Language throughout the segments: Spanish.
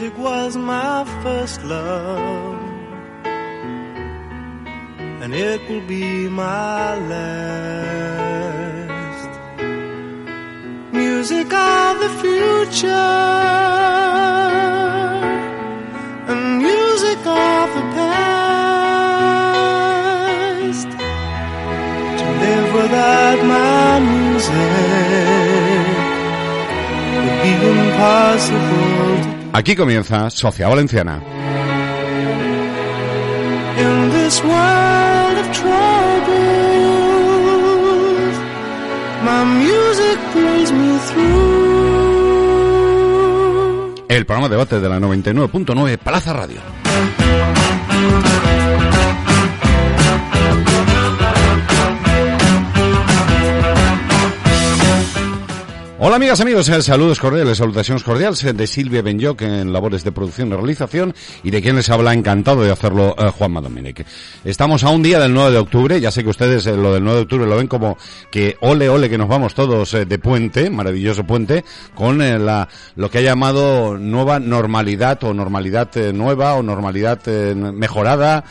Music was my first love, and it will be my last. Music of the future, and music of the past. To live without my music would be impossible. Aquí comienza Sociedad Valenciana. In this world of troubles, my music pulls me through. El programa de debate de la 99.9 Plaza Radio. Hola amigas, amigos, saludos cordiales, salutaciones cordiales de Silvia Benyoc en labores de producción y realización y de quien les habla, encantado de hacerlo, Juanma Domènech. Estamos a un día del 9 de octubre, ya sé que ustedes lo del 9 de octubre lo ven como que ole que nos vamos todos de puente, maravilloso puente, con lo que ha llamado nueva normalidad o normalidad nueva o normalidad mejorada,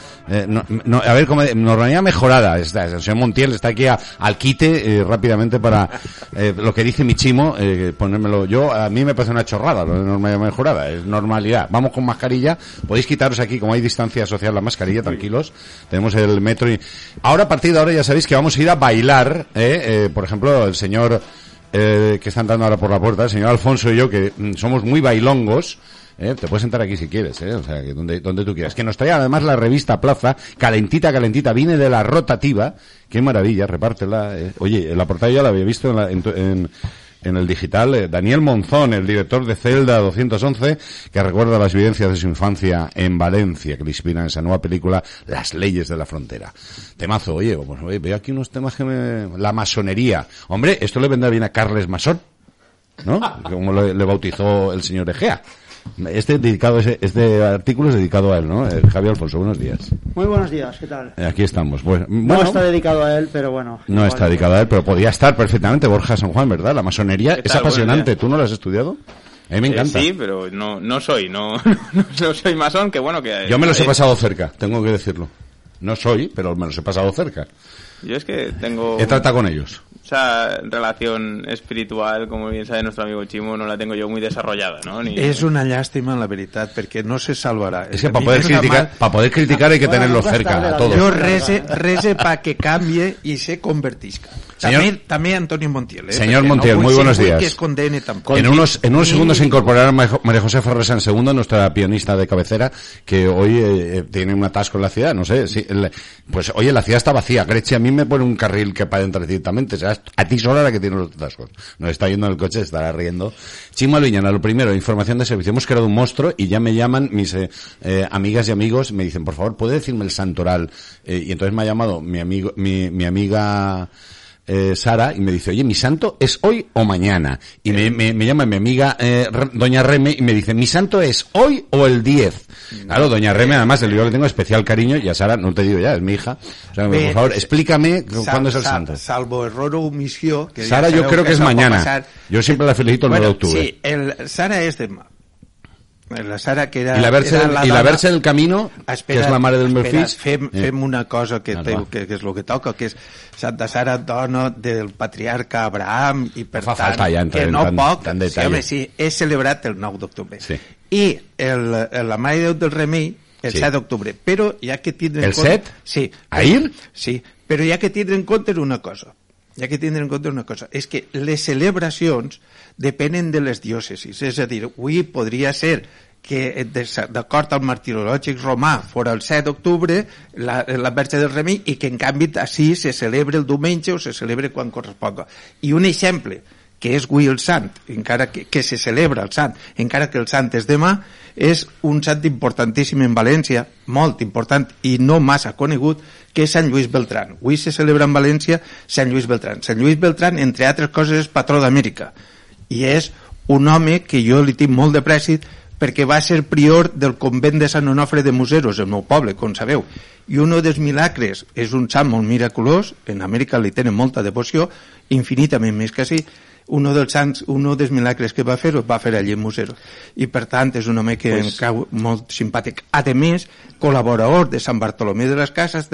a ver, como normalidad mejorada. El señor Montiel está aquí al quite rápidamente para lo que dice mi chimo. Ponérmelo yo, a mí me parece una chorrada lo de normalidad mejorada, es normalidad. Vamos con mascarilla, podéis quitaros aquí, como hay distancia social, la mascarilla, tranquilos. Tenemos el metro y ahora, a partir de ahora, ya sabéis que vamos a ir a bailar, por ejemplo, el señor que está entrando ahora por la puerta, el señor Alfonso y yo, que somos muy bailongos. Te puedes sentar aquí si quieres, o sea, que donde tú quieras. Que nos trae además la revista Plaza, calentita, viene de la rotativa. Qué maravilla, repártela. Oye, la portada ya la había visto en el digital. Daniel Monzón, el director de Celda 211, que recuerda las vivencias de su infancia en Valencia, que le inspiran esa nueva película, Las leyes de la frontera. Temazo, oye, veo aquí unos temas la masonería. Hombre, esto le vendrá bien a Carles Masón, ¿no? Como le bautizó el señor Egea. Este artículo es dedicado a él, ¿no? Javier Alfonso, buenos días. Muy buenos días, ¿qué tal? Aquí estamos. Bueno, no está dedicado a él, pero bueno. No está dedicado a él, pero podía estar perfectamente. Borja San Juan, ¿verdad? La masonería es apasionante. ¿Tú no lo has estudiado? A mí me encanta. Sí, pero no soy masón, que bueno que... Yo me los he pasado cerca, tengo que decirlo. No soy, pero me los he pasado cerca. Yo es que tengo... He tratado con ellos. Esa relación espiritual, como bien sabe nuestro amigo Chimo, no la tengo yo muy desarrollada, ¿no? És una llàstima, la veritat, perquè no se salvarà. És que para poder criticar hay que tenerlos cerca, a todos. Yo rese para que cambie y se convertisca. También Antonio Montiel. Señor Montiel, muy buenos días. Que es condene tampoco. En unos segundos se incorporará María José Ferresa en segundo, nuestra pianista de cabecera, que hoy tiene un atasco en la ciudad, no sé. Pues oye, la ciudad está vacía. Grecia a mí me pone un carril que para entrar directamente, o sea, a ti sola la que tiene los atascos. Nos está yendo en el coche, estará riendo. Chimo Aluñana, lo primero, información de servicio. Hemos creado un monstruo y ya me llaman mis amigas y amigos, me dicen, por favor, ¿puede decirme el santoral? Y entonces me ha llamado mi amiga Sara, y me dice, oye, ¿mi santo es hoy o mañana? Y me llama mi amiga doña Reme y me dice, ¿mi santo es hoy o el 10? Claro, doña Reme, además, yo le tengo especial cariño, y a Sara, no te digo ya, es mi hija. O sea, por favor, explícame cuándo es el santo. Salvo error o omisión. Sara, yo creo que es mañana. Yo siempre la felicito el 9 de octubre. Sí, Sara es de... La Sara, que era... I la Verge del Camino, que és la mare del meu fill. Fem una cosa que és el que toca, que és Santa Sara, dona del patriarca Abraham, i per tant, que no poc, sí, és celebrat el 9 d'octubre. Sí. I la Mare de Déu del Remei, el 7 d'octubre. Però hi ha que tindre en compte... El 7? Sí. Ahir? Sí, però hi ha que tindre en compte una cosa. És que les celebracions depenen de les diòcesis, és a dir, avui podria ser que d'acord al martirològic romà fora el 7 d'octubre la Verge del Remei, i que en canvi així se celebra el diumenge o se celebra quan corresponga. I un exemple, que és avui el sant, encara que se celebra el sant, encara que el sant és demà, és un sant importantíssim en València, molt important i no massa conegut, que és Sant Lluís Beltrán. Avui se celebra en València Sant Lluís Beltrán. Sant Lluís Beltrán, entre altres coses, és patró d'Amèrica, i és un home que jo li tinc molt de prèstit, perquè va ser prior del convent de Sant Onofre de Museros, el meu poble, com sabeu. I un dels milagres és un sant molt miraculós, en Amèrica li tenen molta devoció, infinitament més que sí, un dels milagres que va fer allí en Museros. I per tant és un home que em cau molt simpàtic. A més, col·laborador de Sant Bartolomé de les Casas,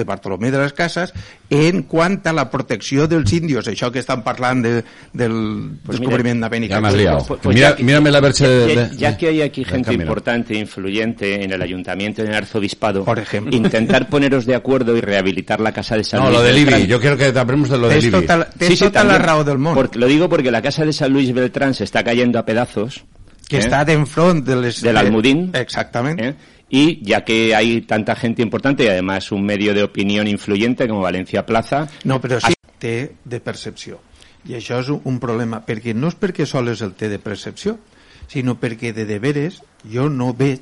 en quant a la protecció dels indios, això que estan parlant del descubriment d'Amèrica. Ya me has liado. Mírame la versión ya que hay aquí gente importante, influyente en el ayuntamiento, en el arzobispado, por ejemplo, intentar poneros de acuerdo y rehabilitar la casa de San Luis. No, lo de Libby, yo quiero que te hablemos de lo de Libby. La raó del món. Lo digo porque la casa de San Luis Beltrán se está cayendo a pedazos. Que está d'enfront del Almudín. Exactamente. Y ya que hay tanta gente importante y además un medio de opinión influyente como Valencia Plaza... No, però sí té de percepció. I això és un problema, perquè no és perquè sols el té de percepció, sinó perquè de veres jo no veig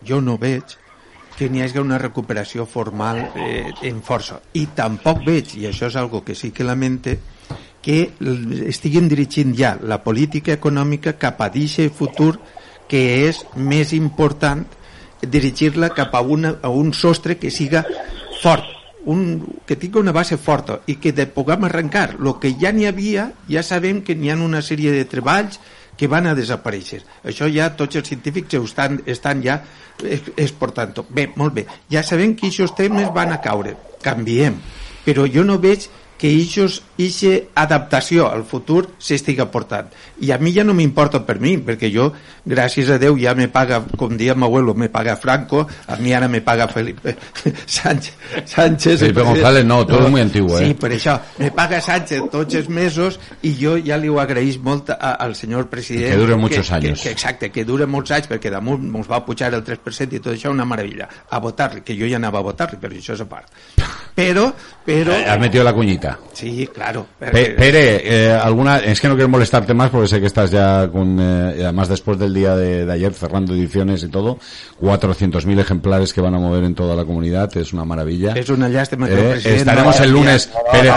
que n'hi hagi una recuperació formal en força. I tampoc veig, i això és algo que sí que lamente, que estiguin dirigint ja la política econòmica cap a aquest futur que és més important dirigir-la cap a un sostre que siga fort, que tingui una base forta i que puguem arrencar. El que ja n'hi havia, ja sabem que n'hi ha una sèrie de treballs que van a desaparèixer. Això ja tots els científics estan ja exportant. Bé, molt bé. Ja sabem que aquests temes van a caure. Canviem. Però jo no veig que aquesta adaptació al futur s'estigui portant. I a mi ja no m'importa per mi, perquè jo, gràcies a Déu, ja me paga, com dia m'abuelo, me paga Franco, a mi ara me paga Felipe Sánchez. Felipe González, no, tu eres muy antiguo, Sí, per això, me paga Sánchez tots els mesos i jo ja li ho agraïs molt al senyor president. Que dure muchos años. Exacte, que dure molts anys, perquè damunt ens va pujar el 3% i tot això, una meravella. A votar-li, que jo ja anava a votar-li, però això és a part. Pero has metido la cuñita. Sí, claro. Pere, es que no quiero molestarte más porque sé que estás ya además después del día de ayer cerrando ediciones y todo, 400.000 ejemplares que van a mover en toda la comunidad, es una maravilla. Es una lástima que estaremos el lunes, Pere,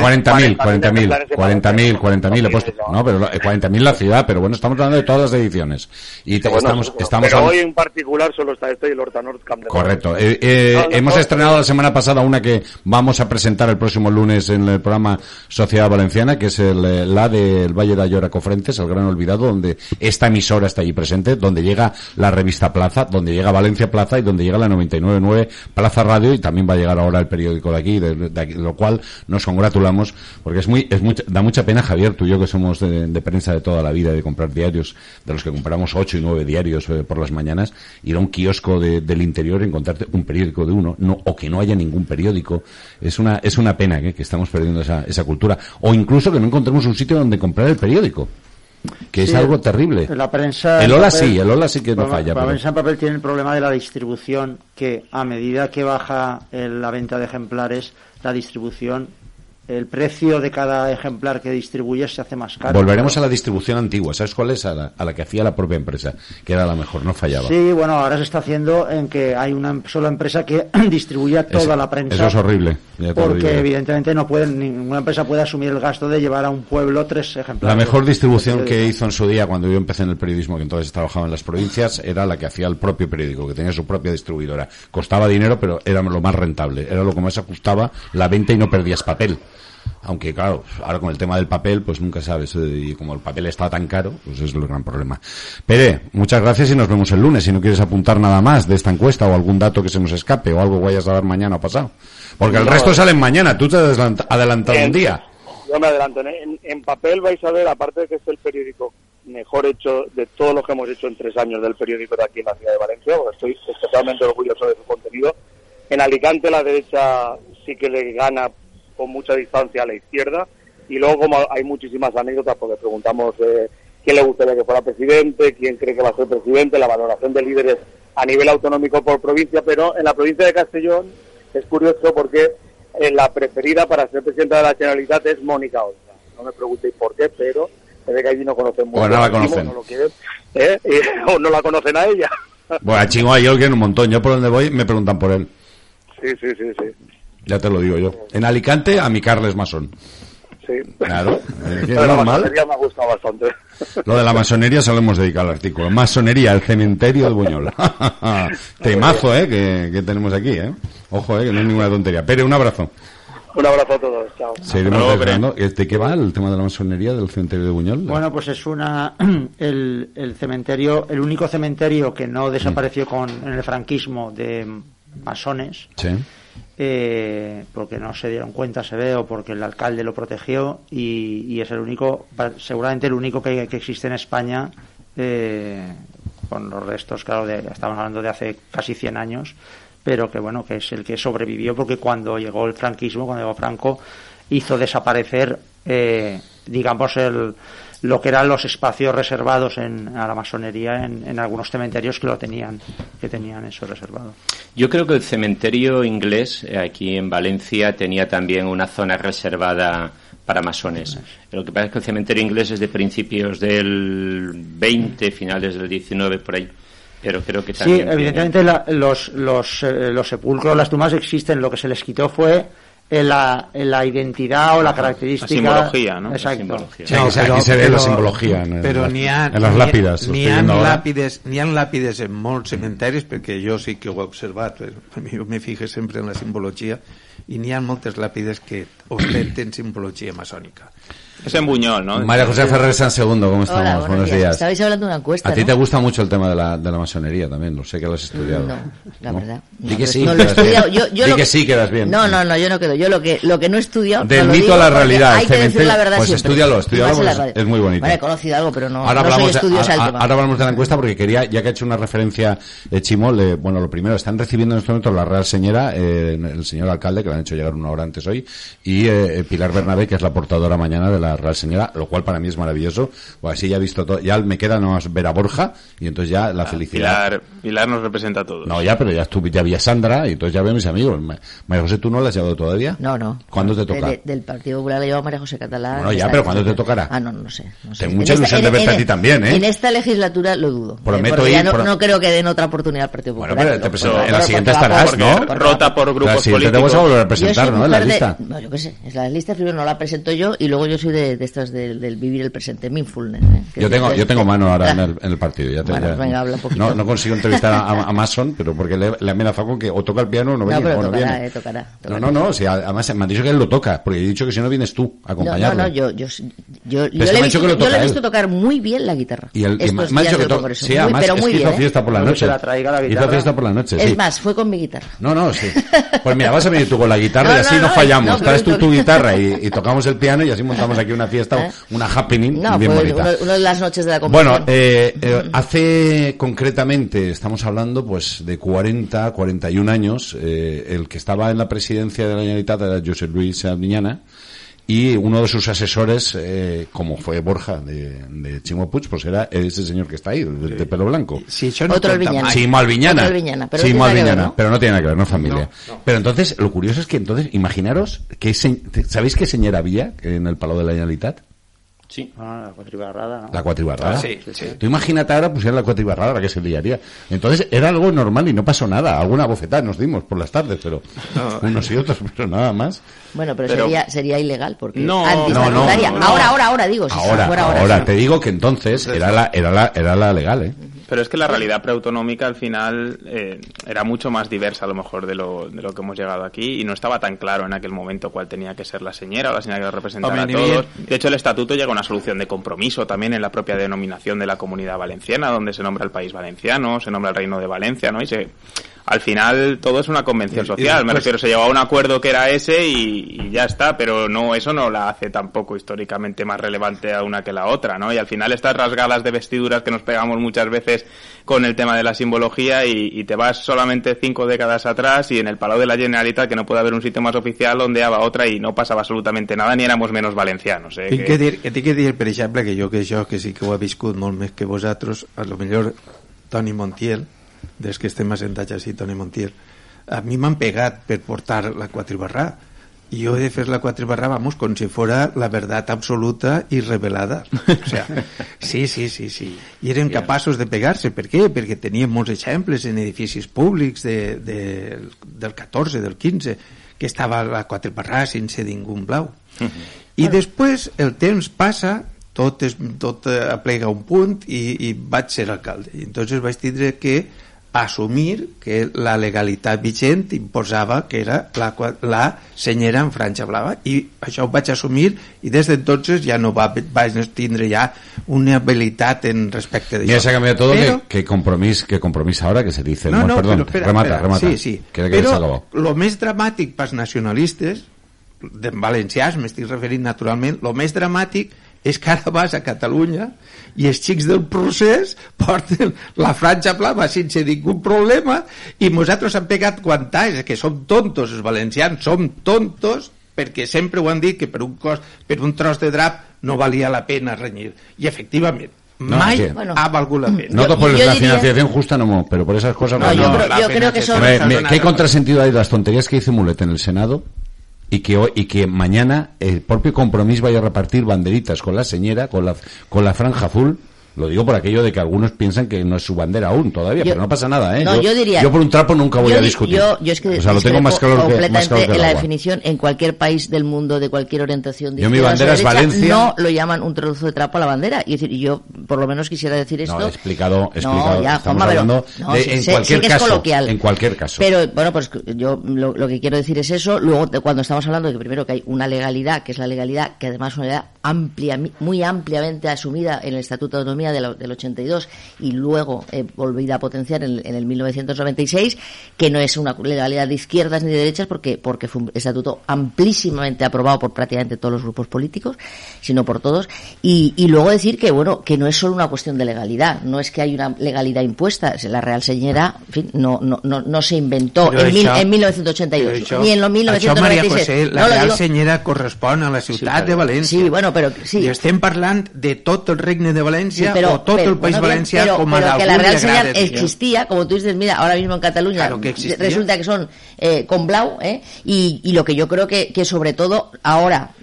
40.000, he puesto, no, pero 40.000 la ciudad, pero bueno, estamos hablando de todas las ediciones. Y estamos pero hoy en particular solo está este y el Horta Nord Camp de Correcto. Hemos estrenado la semana pasada una que vamos a presentar el próximo lunes en el programa Sociedad Valenciana, que es la del Valle de Ayora Cofrentes, el gran olvidado, donde esta emisora está allí presente, donde llega la revista Plaza, donde llega Valencia Plaza y donde llega la 99.9 Plaza Radio, y también va a llegar ahora el periódico de aquí, lo cual nos congratulamos, porque da mucha pena, Javier, tú y yo que somos de prensa de toda la vida, de comprar diarios, de los que compramos 8 y 9 diarios por las mañanas, ir a un kiosco del interior y encontrarte un periódico de uno, o que no haya ningún periódico, es una pena que estamos perdiendo esa cultura, o incluso que no encontremos un sitio donde comprar el periódico, que es algo terrible. La prensa, el Ola sí que no falla. La prensa en papel tiene el problema de la distribución, que a medida que baja la venta de ejemplares, la distribución, el precio de cada ejemplar que distribuyes se hace más caro. Volveremos a la distribución antigua, ¿sabes cuál es? A la que hacía la propia empresa, que era la mejor, no fallaba. Sí, bueno, ahora se está haciendo en que hay una sola empresa que distribuye toda la prensa. Eso es horrible. Porque evidentemente ninguna empresa puede asumir el gasto de llevar a un pueblo 3 ejemplares. La mejor distribución que hizo en su día, cuando yo empecé en el periodismo, que entonces trabajaba en las provincias, era la que hacía el propio periódico, que tenía su propia distribuidora. Costaba dinero, pero era lo más rentable. Era lo que más ajustaba la venta y no perdías papel. Aunque claro, ahora con el tema del papel pues nunca sabes, y como el papel está tan caro, pues es el gran problema. Pere, muchas gracias y nos vemos el lunes. Si no quieres apuntar nada más de esta encuesta o algún dato que se nos escape o algo que vayas a dar mañana o pasado, porque el resto salen mañana. Tú te has adelantado un día. Yo me adelanto. En papel vais a ver, aparte de que es el periódico mejor hecho de todos los que hemos hecho en 3 años del periódico de aquí en la ciudad de Valencia, porque estoy especialmente orgulloso de su contenido. En Alicante la derecha sí que le gana con mucha distancia a la izquierda, y luego como hay muchísimas anécdotas, porque preguntamos quién le gustaría que fuera presidente, quién cree que va a ser presidente, la valoración de líderes a nivel autonómico por provincia, pero en la provincia de Castellón es curioso porque la preferida para ser presidenta de la Generalitat es Mónica Oltra. No me preguntéis por qué, pero se ve que allí no conocen mucho. Bueno, no la conocen. No lo quieren, o no la conocen a ella. Bueno, chingo, yo lo quiero un montón. Yo por donde voy me preguntan por él. Sí. Ya te lo digo yo. En Alicante, a mi Carles Masón. Sí. Claro. Lo de la masonería me ha gustado bastante. Lo de la masonería se lo hemos dedicado al artículo. Masonería, el cementerio del Buñol. Temazo, que tenemos aquí, Ojo, que no es ninguna tontería. Pere, un abrazo. Un abrazo a todos, chao. Seguiremos desvelando. ¿De qué va el tema de la masonería del cementerio de Buñol? Bueno, pues es el cementerio, el único cementerio que no desapareció en el franquismo de masones. Sí. Porque no se dieron cuenta, se ve, o porque el alcalde lo protegió, y es el único, seguramente el único que existe en España, con los restos, claro, estamos hablando de hace casi 100 años, pero que bueno, que es el que sobrevivió, porque cuando llegó el franquismo, cuando llegó Franco, hizo desaparecer, digamos, lo que eran los espacios reservados a la masonería en algunos cementerios que tenían eso reservado. Yo creo que el cementerio inglés aquí en Valencia tenía también una zona reservada para masones. Lo que pasa es que el cementerio inglés es de principios del 20, finales del 19, por ahí. Pero creo que también... Sí, evidentemente los sepulcros, las tumbas existen. Lo que se les quitó fue la identidad o la característica, la simbología, ¿no? Exacto. Sí, aquí se ve la simbología en las lápidas. N'hi ha làpides en molts cementeris, perquè jo sí que ho he observat, jo me fijo sempre en la simbologia, i n'hi ha moltes làpides que ostenten simbologia masònica. Es en Buñol, ¿no? María José Ferrer San Segundo, ¿cómo estamos? Hola, buenos días. Estabais hablando de una encuesta, A ti ¿no? te gusta mucho el tema de la masonería también, lo sé que lo has estudiado. No, la verdad. Di que sí, no lo he quedas estudiado. bien. Di que sí, quedas bien. No, yo no quedo. Yo lo que no he estudiado... Del no lo mito digo a la porque realidad, hay que decir la verdad pues siempre. estúdialo, Más en la porque radio. es muy bonito. Vale, he conocido algo, pero no Ahora soy estudiosa del tema. ahora hablamos de la encuesta porque quería, ya que ha hecho una referencia Chimo, bueno, lo primero, están recibiendo en este momento la Real Señora, el señor alcalde, que le han hecho llegar una hora antes hoy, y Pilar Bernabé, que es la portadora mañana de la Real Señora, lo cual para mí es maravilloso. Pues así ya he visto todo, ya me queda nomás ver a Borja, y entonces ya la felicidad. Pilar nos representa a todos. No, ya, pero ya había Sandra, y entonces ya veo a mis amigos. María José, ¿tú no la has llevado todavía? No. ¿Cuándo te toca? Del Partido Popular la lleva María José Catalán. Bueno, ya, pero ¿cuándo te tocará? No sé. Tengo mucha ilusión de verte a ti también, ¿eh? En esta legislatura lo dudo. Prometo porque ir... ya no creo que den otra oportunidad al Partido Popular. Bueno, pero te presento, en la siguiente estarás, ¿no? Rota por grupos políticos. Te vas a volver a presentar, ¿no? En la lista. No, yo qué sé. Es la lista, primero no la presento yo, y luego yo soy de estas del vivir el presente, mindfulness. Yo tengo mano ahora en el partido. Ya venga, habla un poquito. No consigo entrevistar a Mason, pero porque le he amenazado con que o toca el piano o no viene. No, pero viene. tocará. No, si además me han dicho que él lo toca, porque he dicho que si no vienes tú a acompañarlo. Yo le he visto tocar muy bien la guitarra. Y me ha dicho que toca. Sí, además es que hizo fiesta por la noche. Hizo fiesta por la noche, sí. Es más, fue con mi guitarra. No, sí. Pues mira, vas a venir tú con la guitarra y así no fallamos. Traes tú tu guitarra y tocamos el piano y así montamos aquí una fiesta, una happening bien bonita. Una de las noches de la convención. Bueno, hace concretamente, estamos hablando pues de 41 años, el que estaba en la presidencia de la Generalitat era José Luis Albiñana, y uno de sus asesores, como fue Borja de Chimo Puig, pues era ese señor que está ahí, de pelo blanco. Sí, no otro Albiñana. Chimo Albiñana. Pero no tiene nada que ver, no familia. No. Pero entonces, lo curioso es que entonces, imaginaros, ¿sabéis qué señora había en el Palau de la Generalitat? Sí. La cuatribarrada, ¿no? La cuatribarrada. Sí. Tú imagínate ahora pusieran la cuatribarrada, la que se liaría. Entonces era algo normal y no pasó nada. Alguna bofetada nos dimos por las tardes, pero unos y otros, pero nada más. Bueno, pero sería ilegal porque no. Ahora digo, si fuera ahora. Sí. Te digo que entonces era la legal, ¿eh? Pero es que la realidad preautonómica al final era mucho más diversa a lo mejor de lo que hemos llegado aquí, y no estaba tan claro en aquel momento cuál tenía que ser la señora o la señora que representara a todos. De hecho, el estatuto llega a una solución de compromiso también en la propia denominación de la Comunidad Valenciana, donde se nombra el País Valenciano, se nombra el Reino de Valencia, ¿no? Al final todo es una convención social, me refiero, se llegó a un acuerdo que era ese y ya está, pero eso no la hace tampoco históricamente más relevante a una que la otra, ¿no? Y al final estas rasgadas de vestiduras que nos pegamos muchas veces con el tema de la simbología y te vas solamente 5 décadas atrás y en el Palau de la Generalitat, que no puede haber un sitio más oficial, ondeava otra y no pasaba absolutament nada ni éramos menos valencianos. Tinc que dir, per exemple, que sí que ho he viscut molt més que vosaltres, a lo millor Toni Montiel, des que estem assentats així, Toni Montiel, a mi m'han pegat per portar la quatribarrà, y yo he de fer la quatribarrà, vamos, com si fuera la verdad absoluta y revelada. O sea, sí. I eren capaços de pegar-se. Per què? Perquè teníem molts exemples en edificis públics del 14, del 15, que estava la quatribarrà sense ningú blau. I després el temps passa, tot aplega un punt i vaig ser alcalde. I entonces vaig tindre que assumir que la legalitat vigent imposava que era la senyera en franja blava, i això ho vaig assumir, i des d'entonces ja no vaig tindre ja una habilitat en respecte d'això. Ya se ha cambiado todo, pero, que compromiso ahora que se dice. No, perdón, espera, remata. Sí. Però el més dramàtic pels nacionalistes, de valencians m'estic referint naturalment, el més dramàtic és que ara vas a Catalunya i els xics del procés porten la franja blava sense ningú problema, i nosaltres hem pegat quantats, que som tontos, els valencians som tontos, perquè sempre ho han dit que per un tros de drap no valia la pena renyir, i efectivament mai ha valgut la pena. No por la financiación justa, no, pero por esas cosas yo creo que son... ¿Qué contrasentido hay de las tonterías que dice Mulet en el Senado? Y que mañana el propio Compromís vaya a repartir banderitas con la señera, con la franja azul. Lo digo por aquello de que algunos piensan que no es su bandera aún todavía, pero no pasa nada, ¿eh? No, yo por un trapo nunca voy a discutir. Yo es que, o sea, lo tengo más claro que en la definición, en cualquier país del mundo de cualquier orientación de mi bandera es Valencia. No lo llaman un trozo de trapo a la bandera. Y decir, yo por lo menos quisiera decir esto. No, explicado. Ya, estamos hablando en cualquier caso. Coloquial. En cualquier caso. Pero bueno, pues yo lo que quiero decir es eso. Luego, cuando estamos hablando de que primero que hay una legalidad, que es la legalidad, que además es una legalidad muy ampliamente asumida en el Estatuto de Autonomía del 82 y luego volvida a potenciar en el 1996, que no es una legalidad de izquierdas ni de derechas porque fue un estatuto amplísimamente aprobado por prácticamente todos los grupos políticos, sino por todos, y luego decir que bueno, que no es solo una cuestión de legalidad, no es que hay una legalidad impuesta, la Real Señera, en fin, no se inventó en 1982 ni en los 1996. María José, la Real Senyera correspon a la ciutat de València. Sí, bueno, però sí. I estem parlant de tot el Regne de València, o tot el País Valencià, com a pero que d'algú la Real li Senyera agrada. existía, como tú dices, mira, ahora mismo en Cataluña claro que resulta que son con blau, y lo que yo creo que sobre todo ahora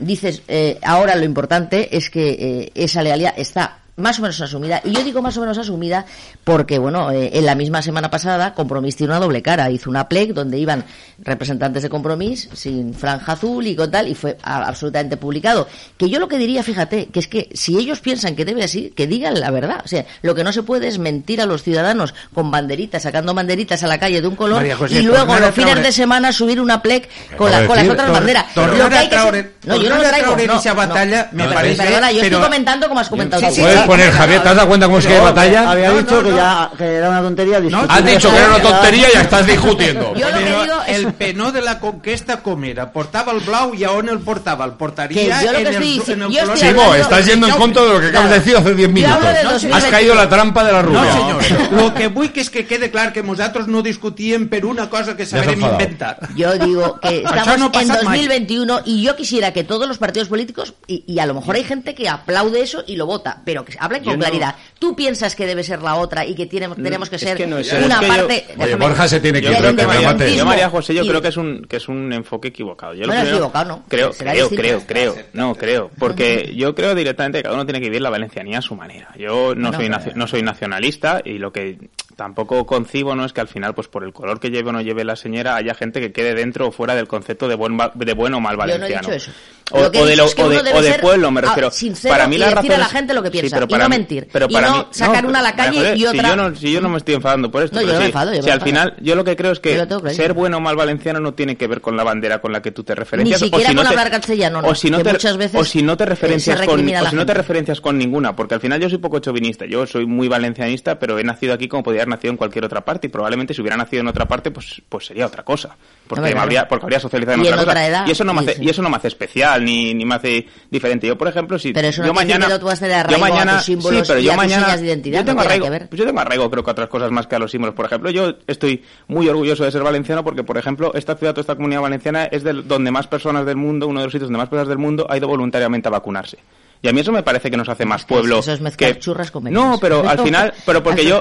ahora lo importante es que esa legalidad está más o menos asumida, y yo digo más o menos asumida porque, bueno, en la misma semana pasada Compromís tiene una doble cara, hizo una plec donde iban representantes de Compromís sin franja azul y con tal, y fue absolutamente publicado, que yo lo que diría, fíjate, que es que si ellos piensan que debe así, que digan la verdad, o sea, lo que no se puede es mentir a los ciudadanos con banderitas, sacando banderitas a la calle de un color, José, y luego los fines de semana subir una plec con las otras banderas. Lo que hay que yo no lo traigo, esa batalla, me parece, perdona, yo estoy comentando como has comentado tú. Poner, Javier, ¿te has dado cuenta cómo es que hay batalla? Había dicho que era una tontería. Has dicho que era una tontería y ya estás discutiendo. Yo lo que digo es... El penó de la conquesta com era? Portava el blau i a on el portava? El portaria en el color... Simó, estás yendo en contra de lo que acabas de decir hace 10 minutos. Has caído la trampa de la rubia. No, senyor. Lo que vull que és que quede clar que nosaltres no discutíem per una cosa que sabrem inventar. Yo digo que estamos en 2021 y yo quisiera que todos los partidos políticos, y a lo mejor hay gente que aplaude eso y lo vota, pero que hablen con claridad. ¿Tú piensas que debe ser la otra y que tenemos que ser una parte... Oye, Borja se tiene que ir. Yo, María José, yo creo que es un enfoque equivocado. Yo bueno, equivocado, ¿no? Creo. Porque yo creo directamente que cada uno tiene que vivir la valencianía a su manera. Yo no soy nacionalista, y lo que tampoco concibo no es que al final, pues por el color que lleve o no lleve la señora, haya gente que quede dentro o fuera del concepto de buen o mal valenciano. Yo no he dicho eso. O de pueblo, me refiero. Sincero, para mí y decir a la gente lo que piensa, y no mentir. Y no sacar una a la calle y otra... Si yo no me estoy enfadando por esto. No, yo no me enfado. Si al final, yo lo que creo es que ser bueno o mal valenciano no tiene que ver con la bandera con la que tú te referencias. Ni siquiera con hablar castellano, o si no te referencias con ninguna, porque al final yo soy poco chauvinista. Yo soy muy valencianista, pero he nacido aquí como podría haber nacido en cualquier otra parte, y probablemente si hubiera nacido en otra parte, pues sería otra cosa. Porque habría socializado en otra cosa. Edad, y eso no me hace especial, ni me hace diferente. Yo, por ejemplo, si pero eso yo no mañana tú has de arraigo a tus símbolos, sí, pero yo mañana tus señas de identidad, yo tengo arraigo, creo que a otras cosas más que a los símbolos. Por ejemplo, yo estoy muy orgulloso de ser valenciano porque, por ejemplo, esta ciudad o esta comunidad valenciana es donde más personas del mundo, uno de los sitios donde más personas del mundo ha ido voluntariamente a vacunarse. Y a mí eso me parece que nos hace más pueblo. Eso es mezclar churras con merinas. No, pero al final, porque yo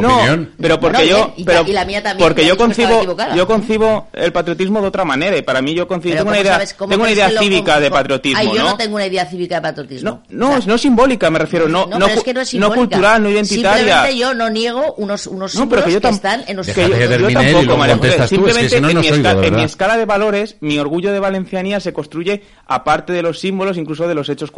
y la mía también, porque yo concibo el patriotismo de otra manera, y para mí yo tengo una idea cívica de patriotismo, yo no tengo una idea cívica de patriotismo. No simbólica, me refiero, no cultural, no identitaria. Simplemente yo no niego unos símbolos que están en los que yo tampoco, María José. Simplemente en mi escala de valores, mi orgullo de valencianía se construye aparte de los símbolos, incluso de los hechos culturales.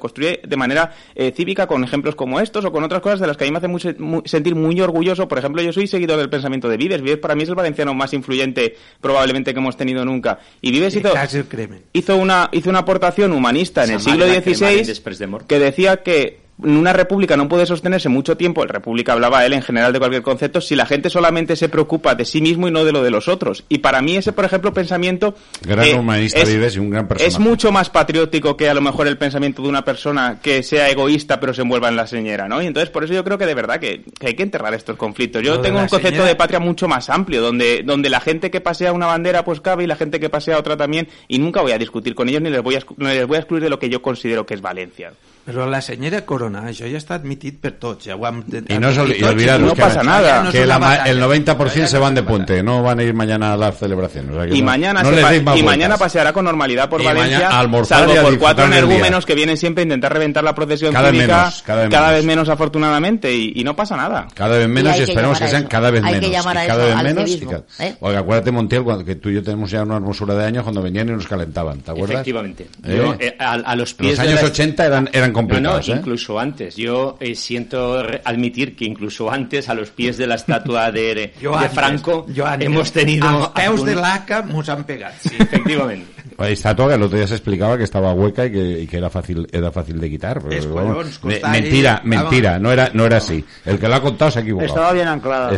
construye de manera cívica con ejemplos como estos o con otras cosas de las que a mí me hace sentir muy orgulloso. Por ejemplo, yo soy seguidor del pensamiento de Vives. Vives para mí es el valenciano más influyente probablemente que hemos tenido nunca. Y Vives hizo una aportación humanista en el siglo XVI que decía que una república no puede sostenerse mucho tiempo, el república hablaba él en general de cualquier concepto, si la gente solamente se preocupa de sí mismo y no de lo de los otros. Y para mí ese, por ejemplo, pensamiento gran humanista Vives y un gran personaje. Es mucho más patriótico que a lo mejor el pensamiento de una persona que sea egoísta pero se envuelva en la señera, ¿no? Y entonces por eso yo creo que de verdad que hay que enterrar estos conflictos. Yo tengo un concepto de patria mucho más amplio, donde la gente que pasea una bandera pues cabe y la gente que pasea otra también, y nunca voy a discutir con ellos ni les voy a excluir de lo que yo considero que es Valencia. Però la senyera Corona, això ja està admitit per tots, ja ho hem... Y no olvidaros no pasa nada. Que el 90% se van de puente, no van a ir mañana a las celebraciones. O sea, y mañana paseará con normalidad por Valencia, salvo por 4 energúmenos que vienen siempre a intentar reventar la procesión cívica, cada vez menos afortunadamente, y no pasa nada. Cada vez menos y esperemos que sean cada vez menos. Hay que llamar a cada eso vez menos. civismo, Oiga, acuérdate, Montiel, que tú y yo tenemos ya una hermosura de años cuando venían y nos calentaban, ¿te acuerdas? Efectivamente. Yo, a los pies los años 80 eran complicados, incluso antes. Yo siento admitir que incluso antes, a los pies de la estatua de Franco, hemos tenido... A peus de l'Aca mos han pegat. Sí, efectivamente. La estatua que el otro día se explicaba que estaba hueca y que era fácil de quitar. Pero, mentira, no era así. El que lo ha contado se ha equivocado. Estaba bien anclada.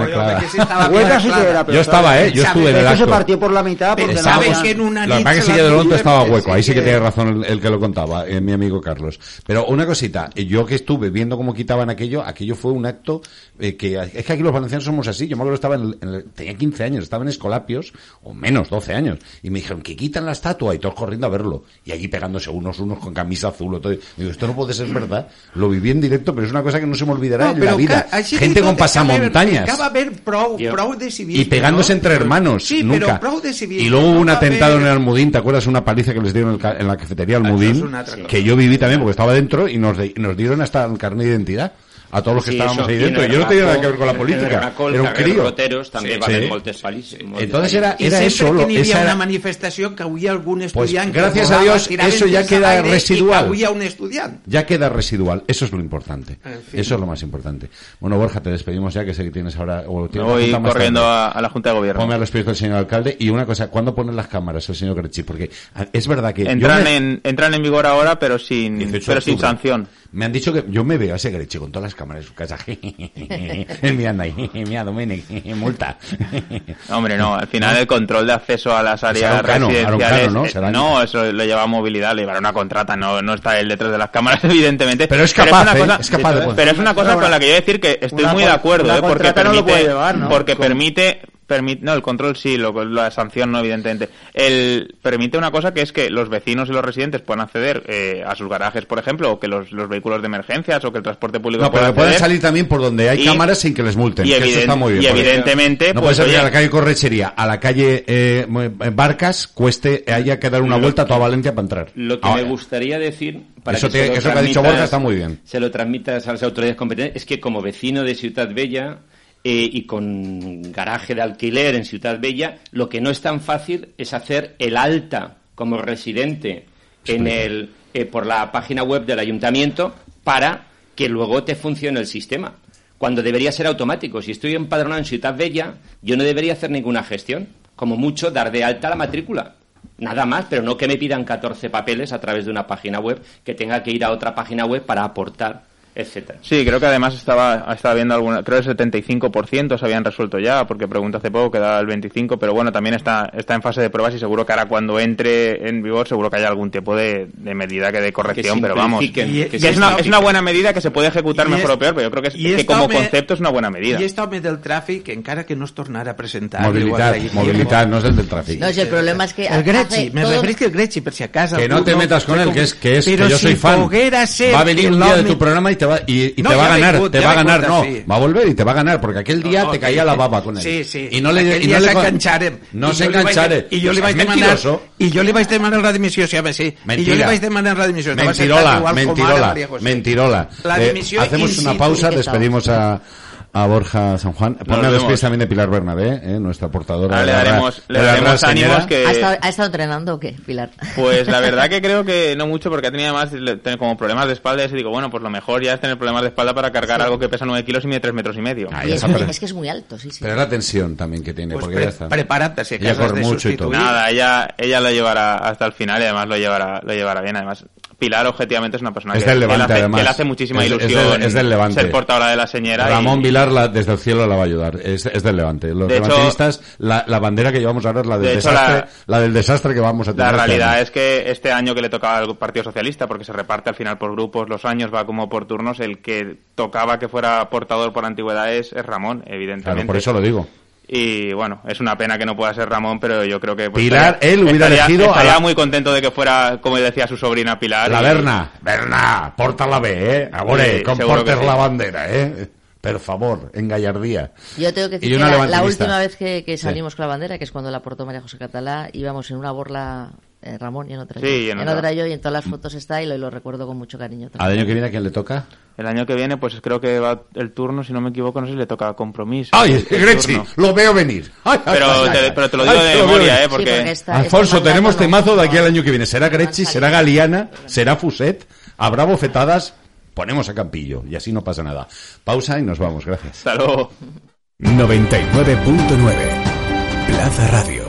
Hueca sí que era. Yo estaba, yo estuve en el acto. Se partió por la mitad. Pero sabes que en una la verdad que sí que de Lonto estaba hueco. Ahí sí que tiene razón el que lo contaba, mi amigo Carlos. Pero una cosita, yo que estuve viendo cómo quitaban aquello fue un acto que es que aquí los valencianos somos así. Yo me acuerdo estaba tenía 15 años, estaba en Escolapios, o menos, 12 años, y me dijeron que quitan la estatua y todos corriendo a verlo, y allí pegándose unos con camisa azul o todo. Y digo, esto no puede ser verdad, lo viví en directo, pero es una cosa que no se me olvidará en la vida. Gente con pasamontañas y pegándose entre hermanos, nunca. Y luego hubo un atentado en el Almudín, ¿te acuerdas? Una paliza que les dieron en la cafetería Almudín, que yo viví también porque estava dentro, y nos dieron hasta el carnet de identidad a todos los que estábamos ahí dentro. Yo no tenía nada que ver con la política, era un crío. Entonces era eso. Sempre que n'hi havia una manifestació que havia algun estudiant, pues, gracias a Dios, eso ya queda residual. Ya queda residual, eso es lo importante. Eso es lo más importante. Bueno, Borja, te despedimos ya, que sé que tienes ahora... Me voy corriendo a la Junta de Gobierno. Ponme a los pies del señor alcalde. Y una cosa, ¿cuándo ponen las cámaras el señor Grechi? Porque es verdad que... Entran en vigor ahora, pero sin sanción. Me han dicho que yo me veo a ese Grechi con todas las cámaras en su casa. Mira, Domènec, multa. Hombre, no, al final el control de acceso a las áreas residenciales... No, eso lo lleva movilidad, le llevará una contrata, no está él detrás de las cámaras, evidentemente. Pero es capaz, pero es una cosa con la que yo decir que estoy muy de acuerdo, porque permite no, el control sí, la sanción no, evidentemente. Permite una cosa, que es que los vecinos y los residentes puedan acceder a sus garajes, por ejemplo, o que los vehículos de emergencias o que el transporte público pueda acceder. Pueden salir también por donde hay cámaras sin que les multen, que eso está muy bien. Y evidentemente... No puedes salir a la calle Correchería, a la calle Barcas, haya que dar una vuelta a toda Valencia para entrar. Lo que me gustaría decir... Para eso que ha dicho Borja está muy bien. Se lo transmitas a las autoridades competentes, es que como vecino de Ciutat Bella... y con garaje de alquiler en Ciutat Bella, lo que no es tan fácil es hacer el alta como residente por la página web del ayuntamiento para que luego te funcione el sistema, cuando debería ser automático. Si estoy empadronado en Ciutat Bella, yo no debería hacer ninguna gestión, como mucho dar de alta la matrícula, nada más, pero no que me pidan 14 papeles a través de una página web, que tenga que ir a otra página web para aportar, etcétera. Sí, creo que además estaba viendo creo que el 75% se habían resuelto ya, porque pregunté hace poco que daba el 25%, pero bueno, también está en fase de pruebas, y seguro que ahora cuando entre en vigor seguro que haya algún tipo de medida de corrección, pero vamos, que es una buena medida que se puede ejecutar mejor o peor, pero yo creo que como concepto es una buena medida. I este home del tràfic, encara que no es tornara a presentar... Movilidad, no es el del tràfic. No, el problema es que... El Grechi, me refresco el Grechi, por si acaso... Que no te metas con él, que es que yo soy fan. Va a venir un día de tu programa y te va a ganar, va a volver y te va a ganar, porque aquel día te caía la baba con él. Sí. Y no s'enganxarem. No s'enganxarem. I jo li vaig demanar la dimissió, sí, sí. Mentira. I jo li vaig demanar la dimissió. Mentirola. La dimissió hacemos una pausa, despedimos a a Borja San Juan. Ponme a los pies también de Pilar Bernabé, nuestra portadora. Le daremos ánimos que... ¿Ha estado entrenando o qué, Pilar? Pues la verdad que creo que no mucho, porque ha tenido además como problemas de espalda, y digo, bueno, pues lo mejor ya es tener problemas de espalda para cargar algo que pesa 9 kilos y mide 3,5 metros. Y es que es muy alto, sí. Pero es la tensión también que tiene, Pues porque ya está. Prepárate, si ella corre mucho y todo. Nada, ella lo llevará hasta el final y además lo llevará bien. Además, Pilar objetivamente es una persona que le hace muchísima ilusión es del Levante. Ser portadora de la señora. Ramón Vilar desde el cielo la va a ayudar. Es del Levante. Los levantinistas, la bandera que llevamos ahora es la del desastre, la del desastre que vamos a tener. La realidad es que este año que le tocaba al Partido Socialista, porque se reparte al final por grupos, los años va como por turnos, el que tocaba que fuera portador por antigüedad es Ramón, evidentemente. Claro, por eso lo digo. Y bueno, es una pena que no pueda ser Ramón, pero yo creo que... Pilar, él hubiera elegido... Estaría muy contento de que fuera, como decía su sobrina Pilar. La Berna, pórtala bé, Agore, comportes la bandera, Per favor, en gallardía. Yo tengo que decir que la última vez que salimos con la bandera, que es cuando la portó María José Catalá, íbamos en una borla... Ramón y en otra yo, y en todas las fotos está y lo recuerdo con mucho cariño. ¿Al año que viene a quién le toca? El año que viene, pues creo que va el turno, si no me equivoco, no sé si le toca Compromiso. ¡Ay, Grechi! Lo veo venir. Pero te lo digo de memoria, porque... Alfonso, tenemos temazo de aquí al año que viene. Será Grechi, será Galiana, será Fuset, habrá bofetadas, ponemos a Campillo y así no pasa nada. Pausa y nos vamos, gracias. Hasta luego. 99.9 Plaza Radio.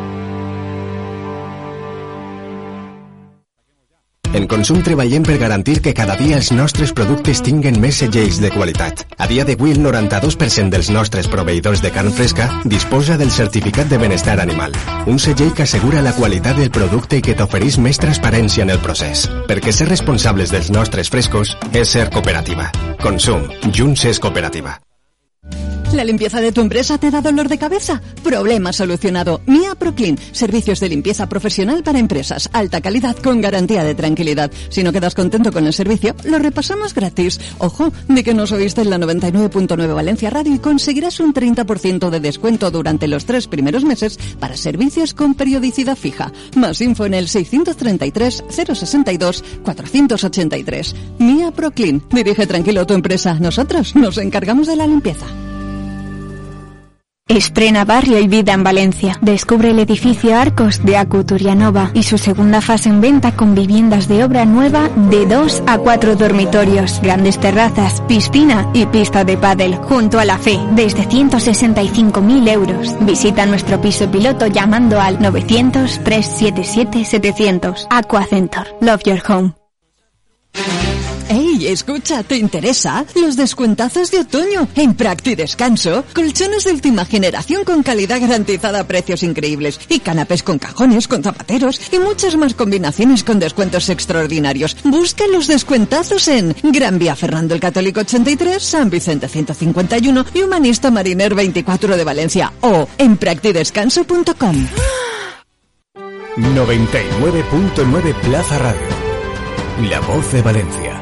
En Consum treballem per garantir que cada dia els nostres productes tinguen més segells de qualitat. A dia d'avui, el 92% dels nostres proveïdors de carn fresca disposa del certificat de benestar animal. Un segell que assegura la qualitat del producte i que t'ofereix més transparència en el procés. Perquè ser responsables dels nostres frescos és ser cooperativa. Consum. Junts és cooperativa. ¿La limpieza de tu empresa te da dolor de cabeza? Problema solucionado. Mia Proclean. Servicios de limpieza profesional para empresas. Alta calidad con garantía de tranquilidad. Si no quedas contento con el servicio, lo repasamos gratis. Ojo, de que nos oíste en la 99.9 Valencia Radio y conseguirás un 30% de descuento durante los 3 primeros meses para servicios con periodicidad fija. Más info en el 633 062 483. Mia Proclean. Dirige tranquilo tu empresa. Nosotros nos encargamos de la limpieza. Estrena barrio y vida en Valencia. Descubre el edificio Arcos de Acuturianova y su segunda fase en venta con viviendas de obra nueva de 2 a 4 dormitorios, grandes terrazas, piscina y pista de pádel, junto a la fe, desde 165.000 euros. Visita nuestro piso piloto llamando al 900 377 700. Aquacentor. Love your home. ¡Ey, escucha! ¿Te interesa? Los descuentazos de otoño en Practi Descanso. Colchones de última generación con calidad garantizada a precios increíbles. Y canapés con cajones, con zapateros y muchas más combinaciones con descuentos extraordinarios. Busca los descuentazos en Gran Vía Fernando el Católico 83, San Vicente 151 y Humanista Mariner 24 de Valencia. O en practidescanso.com. 99.9 Plaza Radio. La voz de Valencia.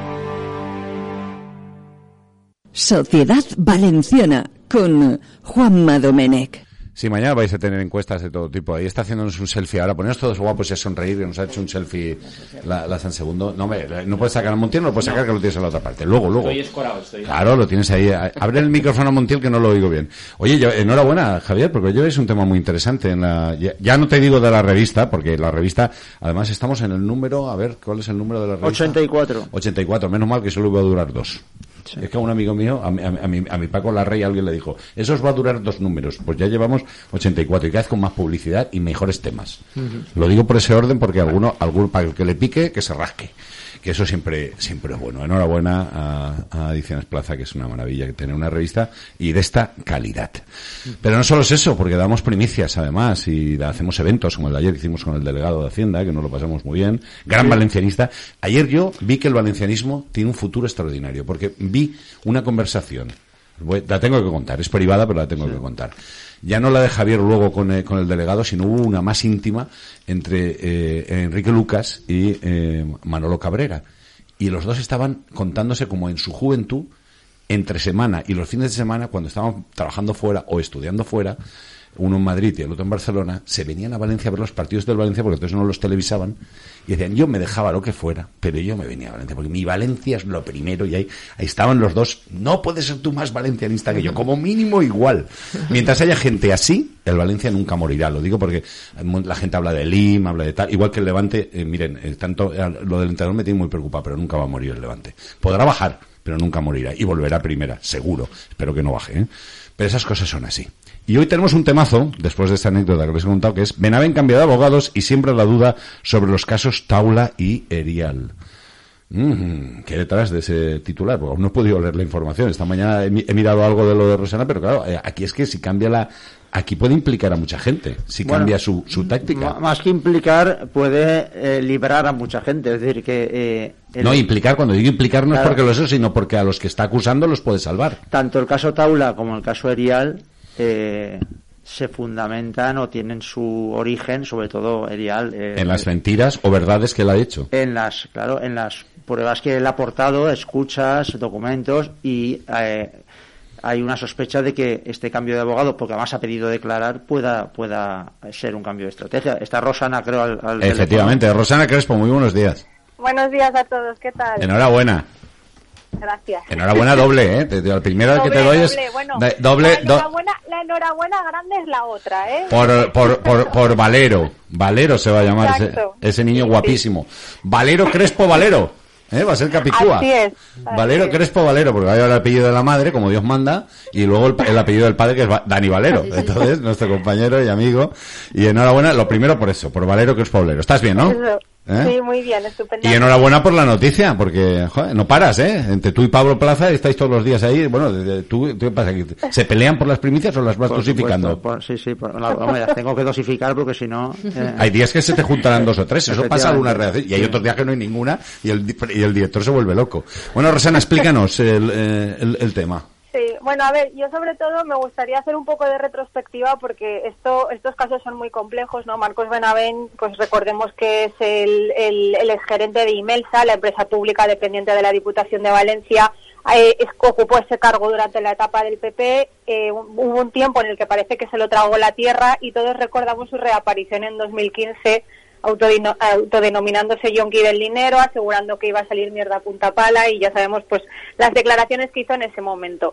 Sociedad Valenciana con Juanma Domènech. Sí, mañana vais a tener encuestas de todo tipo. Ahí está haciéndonos un selfie ahora. Poneros todos guapos y a sonreír, que nos ha hecho un selfie la San Segundo. No, no puedes sacar a Montiel, no lo puedes sacar, que lo tienes en la otra parte. Luego. Estoy escorado, Claro, lo tienes ahí. Abre el micrófono a Montiel, que no lo oigo bien. Oye, enhorabuena, Javier, porque hoy lleváis un tema muy interesante. Ya no te digo de la revista, porque la revista, además estamos en el número, a ver, ¿cuál es el número de la revista? 84. 84, menos mal que solo iba a durar 2. Sí. Es que a un amigo mío, a mi Paco Larrey, alguien le dijo, eso os va a durar 2 números. Pues ya llevamos 84 y cada vez con más publicidad y mejores temas. Uh-huh. Lo digo por ese orden porque alguno para el que le pique, que se rasque. Que eso siempre es bueno. Enhorabuena a Ediciones Plaza, que es una maravilla tener una revista y de esta calidad. Pero no solo es eso, porque damos primicias además y hacemos eventos como el de ayer que hicimos con el delegado de Hacienda, que nos lo pasamos muy bien, gran valencianista. Ayer yo vi que el valencianismo tiene un futuro extraordinario, porque vi una conversación, la tengo que contar, es privada pero la tengo que contar. Ya no la de Javier luego con el delegado, sino hubo una más íntima entre Enrique Lucas y Manolo Cabrera. Y los dos estaban contándose como en su juventud, entre semana y los fines de semana, cuando estaban trabajando fuera o estudiando fuera, uno en Madrid y el otro en Barcelona, se venían a Valencia a ver los partidos del Valencia porque entonces no los televisaban y decían, yo me dejaba lo que fuera, pero yo me venía a Valencia porque mi Valencia es lo primero y ahí estaban los dos. No puedes ser tú más valencianista que yo, como mínimo igual. Mientras haya gente así, el Valencia nunca morirá. Lo digo porque la gente habla de Lim, habla de tal, igual que el Levante. Miren, tanto lo del entrenador me tiene muy preocupado, pero nunca va a morir el Levante. Podrá bajar, pero nunca morirá y volverá a primera, seguro. Espero que no baje, ¿eh? Pero esas cosas son así. Y hoy tenemos un temazo, después de esta anécdota que les he contado, que es Benavent cambia de abogados y siembra la duda sobre los casos Taula y Erial. ¿Qué detrás de ese titular? Porque aún no he podido leer la información. Esta mañana he mirado algo de lo de Rosana, pero claro, aquí es que si cambia aquí puede implicar a mucha gente, si cambia su táctica. Más que implicar, puede librar a mucha gente. Es decir, que... No, implicar, cuando digo implicar no es porque lo es, sino porque a los que está acusando los puede salvar. Tanto el caso Taula como el caso Erial se fundamentan o tienen su origen, sobre todo Erial... en las mentiras o verdades que él ha hecho. En las pruebas que él ha aportado, escuchas, documentos, y hay una sospecha de que este cambio de abogado, porque además ha pedido declarar, pueda ser un cambio de estrategia. Está Rosana, creo, al Efectivamente, teléfono. Rosana Crespo, muy buenos días. Buenos días a todos, ¿qué tal? Enhorabuena. Gracias. Enhorabuena doble, ¿eh? La primera que te doy es... Bueno, doble, la enhorabuena grande es la otra, ¿eh? Por Valero. Valero se va a llamar ese niño guapísimo. Valero Crespo Valero. Va a ser Capicúa. Así es. Valero Crespo Valero, porque va a llevar el apellido de la madre, como Dios manda, y luego el apellido del padre, que es Dani Valero. Entonces, nuestro compañero y amigo. Y enhorabuena, lo primero por eso, por Valero Crespo Valero. ¿Estás bien, no? Eso. Sí, muy bien, estupendo. Y enhorabuena por la noticia, porque joder, no paras, ¿eh? Entre tú y Pablo Plaza estáis todos los días ahí. Bueno, ¿qué pasa? ¿Se pelean por las primicias o las vas dosificando? Sí, las tengo que dosificar porque si no... Hay días que se te juntarán 2 o 3, eso pasa alguna reacción, y hay otros días que no hay ninguna y el director se vuelve loco. Bueno, Rosana, explícanos el tema. Sí, bueno, a ver, yo sobre todo me gustaría hacer un poco de retrospectiva porque estos casos son muy complejos, ¿no? Marcos Benavent, pues recordemos que es el exgerente de Imelsa, la empresa pública dependiente de la Diputación de Valencia, ocupó ese cargo durante la etapa del PP, hubo un tiempo en el que parece que se lo tragó la tierra y todos recordamos su reaparición en 2015, autodenominándose yonki del dinero, asegurando que iba a salir mierda a punta pala, y ya sabemos pues las declaraciones que hizo en ese momento.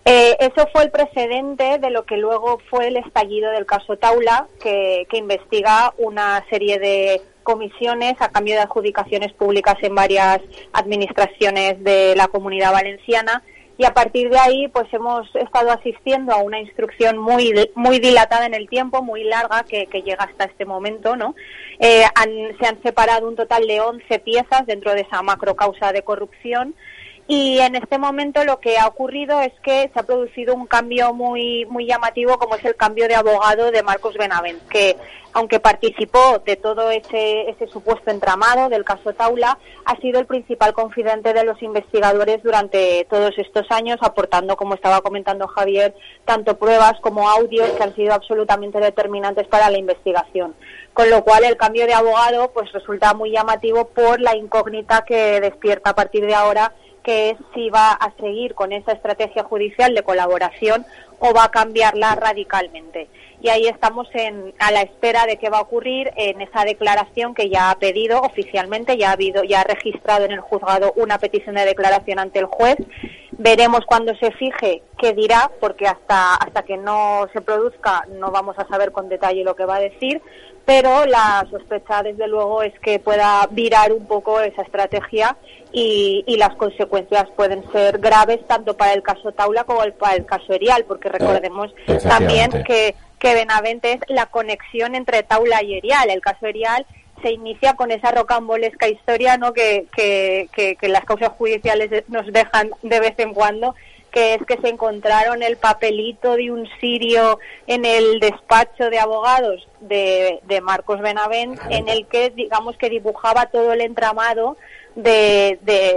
Eso fue el precedente de lo que luego fue el estallido del caso Taula, que investiga una serie de comisiones a cambio de adjudicaciones públicas en varias administraciones de la Comunidad Valenciana. Y a partir de ahí, pues hemos estado asistiendo a una instrucción muy dilatada en el tiempo, muy larga, que llega hasta este momento, ¿no? Se han separado un total de 11 piezas dentro de esa macrocausa de corrupción. Y en este momento lo que ha ocurrido es que se ha producido un cambio muy llamativo, como es el cambio de abogado de Marcos Benavent, que aunque participó de todo ese supuesto entramado del caso Taula, ha sido el principal confidente de los investigadores durante todos estos años, aportando, como estaba comentando Javier, tanto pruebas como audios que han sido absolutamente determinantes para la investigación. Con lo cual el cambio de abogado pues resulta muy llamativo por la incógnita que despierta a partir de ahora, que es si va a seguir con esa estrategia judicial de colaboración o va a cambiarla radicalmente. Y ahí estamos a la espera de qué va a ocurrir en esa declaración que ya ha pedido oficialmente, ya ha registrado en el juzgado una petición de declaración ante el juez. Veremos cuando se fije qué dirá, porque hasta que no se produzca no vamos a saber con detalle lo que va a decir, pero la sospecha desde luego es que pueda virar un poco esa estrategia y las consecuencias pueden ser graves tanto para el caso Taula como para el caso Erial, porque recordemos también que Benavent es la conexión entre Taula y Erial. El caso Erial se inicia con esa rocambolesca historia, ¿no?, que las causas judiciales nos dejan de vez en cuando, que es que se encontraron el papelito de un sirio en el despacho de abogados de Marcos Benavent, en el que digamos que dibujaba todo el entramado de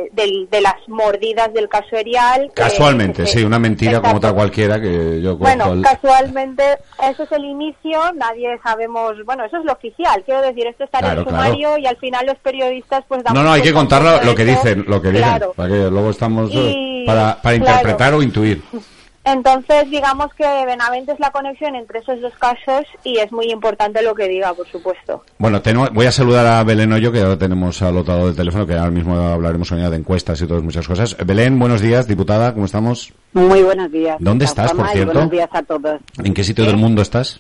las mordidas del caso Erial. Casualmente, sí, una mentira como otra cualquiera que yo cojo. Bueno, casualmente, eso es el inicio, nadie sabemos, bueno, eso es lo oficial, quiero decir, esto está en el sumario y al final los periodistas pues damos... No, hay que contarlo lo que dicen, para que luego estamos para interpretar o intuir. Entonces, digamos que Benavent es la conexión entre esos dos casos y es muy importante lo que diga, por supuesto. Bueno, voy a saludar a Belén Hoyo, que ahora tenemos al otro lado del teléfono, que ahora mismo hablaremos mañana de encuestas y todas muchas cosas. Belén, buenos días, diputada, ¿cómo estamos? Muy buenos días. ¿Dónde estás, por cierto? Buenos días a todos. ¿En qué sitio del mundo estás?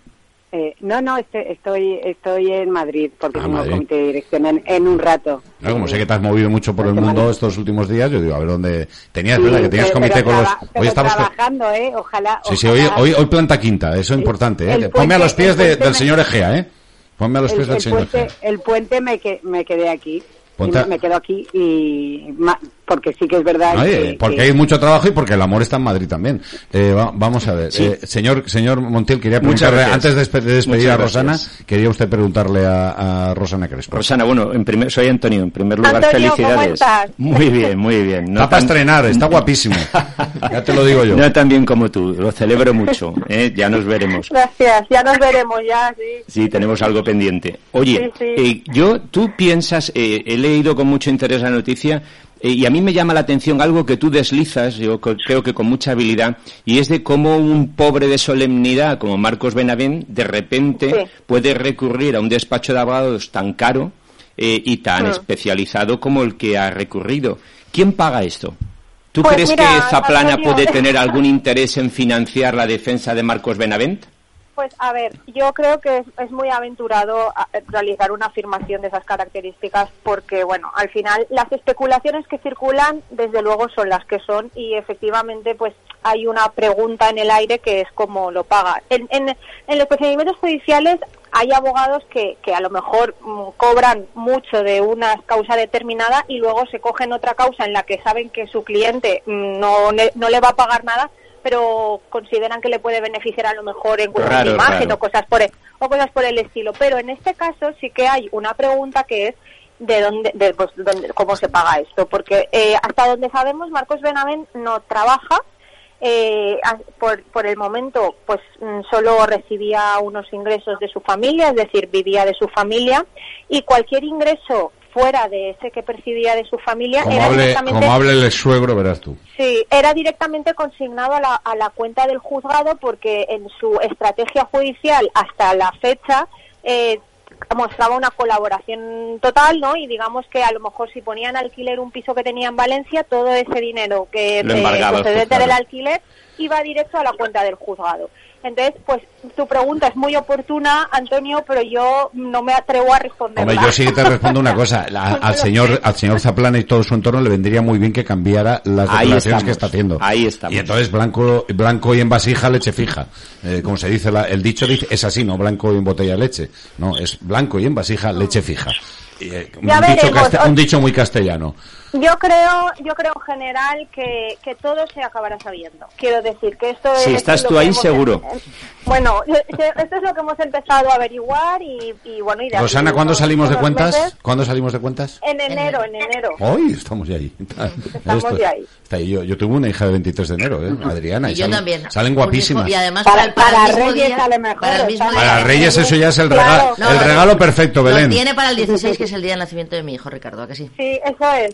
No, estoy en Madrid, porque tengo comité de dirección en un rato. No, como sé que te has movido mucho por el mundo estos últimos días, yo digo, a ver dónde tenías, ¿verdad? Que tenías comité con los... Hoy estabas trabajando, ojalá. Sí, hoy planta quinta, eso es importante, Ponme a los pies del señor Egea, Ponme a los pies del señor Egea. El puente me quedé aquí. Me quedo aquí porque sí que es verdad porque hay mucho trabajo y porque el amor está en Madrid también. Vamos a ver, señor Montiel, quería preguntarle, antes de despedir a Rosana, quería usted preguntarle a Rosana Crespo. Rosana, bueno, soy Antonio, en primer lugar, Antonio, felicidades. ¿cómo estás? Muy bien. Está para estrenar, está guapísimo. Ya te lo digo yo. No tan bien como tú, lo celebro mucho, ya nos veremos. Gracias, ya nos veremos, sí. Sí, tenemos algo pendiente. Oye, sí. tú piensas, he leído con mucho interés la noticia, y a mí me llama la atención algo que tú deslizas, yo creo que con mucha habilidad, y es de cómo un pobre de solemnidad como Marcos Benavent de repente puede recurrir a un despacho de abogados tan caro y tan especializado como el que ha recurrido. ¿Quién paga esto? ¿Tú crees que Zaplana puede tener algún interés en financiar la defensa de Marcos Benavent? Pues a ver, yo creo que es muy aventurado realizar una afirmación de esas características porque, bueno, al final las especulaciones que circulan desde luego son las que son y efectivamente pues hay una pregunta en el aire que es cómo lo paga. En los procedimientos judiciales hay abogados que a lo mejor cobran mucho de una causa determinada y luego se cogen otra causa en la que saben que su cliente no le va a pagar nada, pero consideran que le puede beneficiar a lo mejor en cuestión de imagen o cosas por el estilo. Pero en este caso sí que hay una pregunta que es cómo se paga esto, porque hasta donde sabemos Marcos Benavent no trabaja. Por el momento pues solo recibía unos ingresos de su familia, es decir, vivía de su familia, y cualquier ingreso fuera de ese que percibía de su familia como hable el suegro, verás tú. Sí, era directamente consignado a la cuenta del juzgado, porque en su estrategia judicial hasta la fecha mostraba una colaboración total, ¿no? Y digamos que a lo mejor si ponían alquiler un piso que tenía en Valencia, todo ese dinero que procedente del alquiler iba directo a la cuenta del juzgado. Entonces, pues tu pregunta es muy oportuna, Antonio, pero yo no me atrevo a responderla. Hombre, yo sí te respondo una cosa. Al señor Zaplana y todo su entorno le vendría muy bien que cambiara las declaraciones que está haciendo. Ahí estamos. Y entonces blanco y en vasija, leche fija. Como se dice, el dicho dice, es así, no blanco y en botella de leche. No, es blanco y en vasija, leche fija. Un dicho muy castellano. Yo creo en general que todo se acabará sabiendo. Quiero decir que esto si estás tú ahí seguro. Bueno, esto es lo que hemos empezado a averiguar y bueno. Rosana, ¿cuándo salimos de cuentas? ¿Cuándo salimos de cuentas? En enero. Hoy estamos ya ahí. Estamos ya ahí. Yo tuve una hija de 23 de enero, Adriana. Y yo también. Salen guapísimas. Y además para Reyes sale mejor. Para Reyes eso ya es el regalo, el regalo perfecto, Belén. Lo tiene para el 16, que es el día del nacimiento de mi hijo Ricardo, ¿a que sí? Sí, eso es.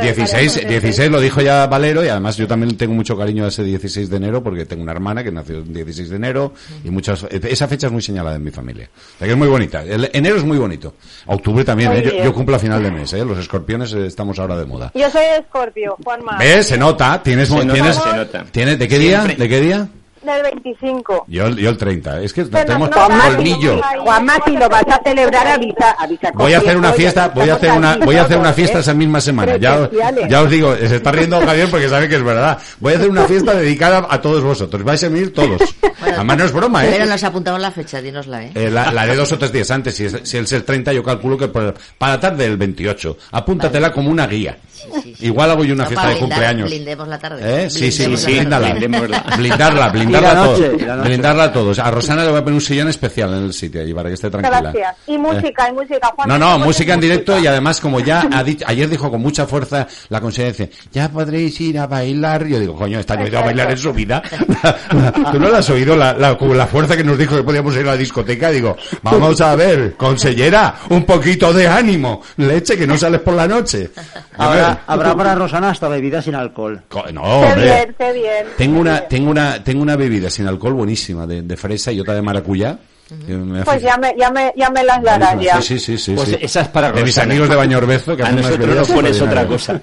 16 lo dijo ya Valero, y además yo también tengo mucho cariño a ese 16 de enero porque tengo una hermana que nació el 16 de enero y esa fecha es muy señalada en mi familia. O sea que es muy bonita. Enero es muy bonito. Octubre también, yo cumplo a final de mes, los escorpiones estamos ahora de moda. Yo soy Escorpio, Juanma. ¿Ves? Se nota. Se nota. ¿De qué día? ¿De qué día? Del 25. Yo el 30. Es que tenemos colmillo. Juanma, si lo vas a celebrar, avisa. Voy a hacer una fiesta, voy a hacer una fiesta esa misma semana. Ya os digo, se está riendo Javier porque sabe que es verdad. Voy a hacer una fiesta dedicada a todos vosotros. Vais a venir todos. Bueno, además no es broma, Pero nos apuntamos la fecha, dínosla, La haré 2 o 3 días antes. Si es el 30, yo calculo que para la tarde del 28. Apúntatela como una guía. Sí. Igual hago yo una fiesta de cumpleaños. Blindemos la tarde. Sí, blindala. Blindarla. blindarla a todos. A Rosana le voy a poner un sillón especial en el sitio allí para que esté tranquila. Gracias. Y música, Juan. No, música en directo y además como ya ayer dijo con mucha fuerza la consejera, dice, ya podréis ir a bailar. Yo digo, coño, esta no ha ido a bailar en su vida. ¿Tú no la has oído la fuerza que nos dijo que podíamos ir a la discoteca? Digo, vamos a ver, consellera, un poquito de ánimo, leche, que no sales por la noche. Habrá para Rosana hasta bebida sin alcohol. No, hombre. Sé bien. Tengo una bebida sin alcohol buenísima de fresa y otra de maracuyá. Pues ya me las darás ya. Sí. Pues esa es para Rosana. De mis amigos de Bañorbezo, que a nosotros nos pones otra cosa.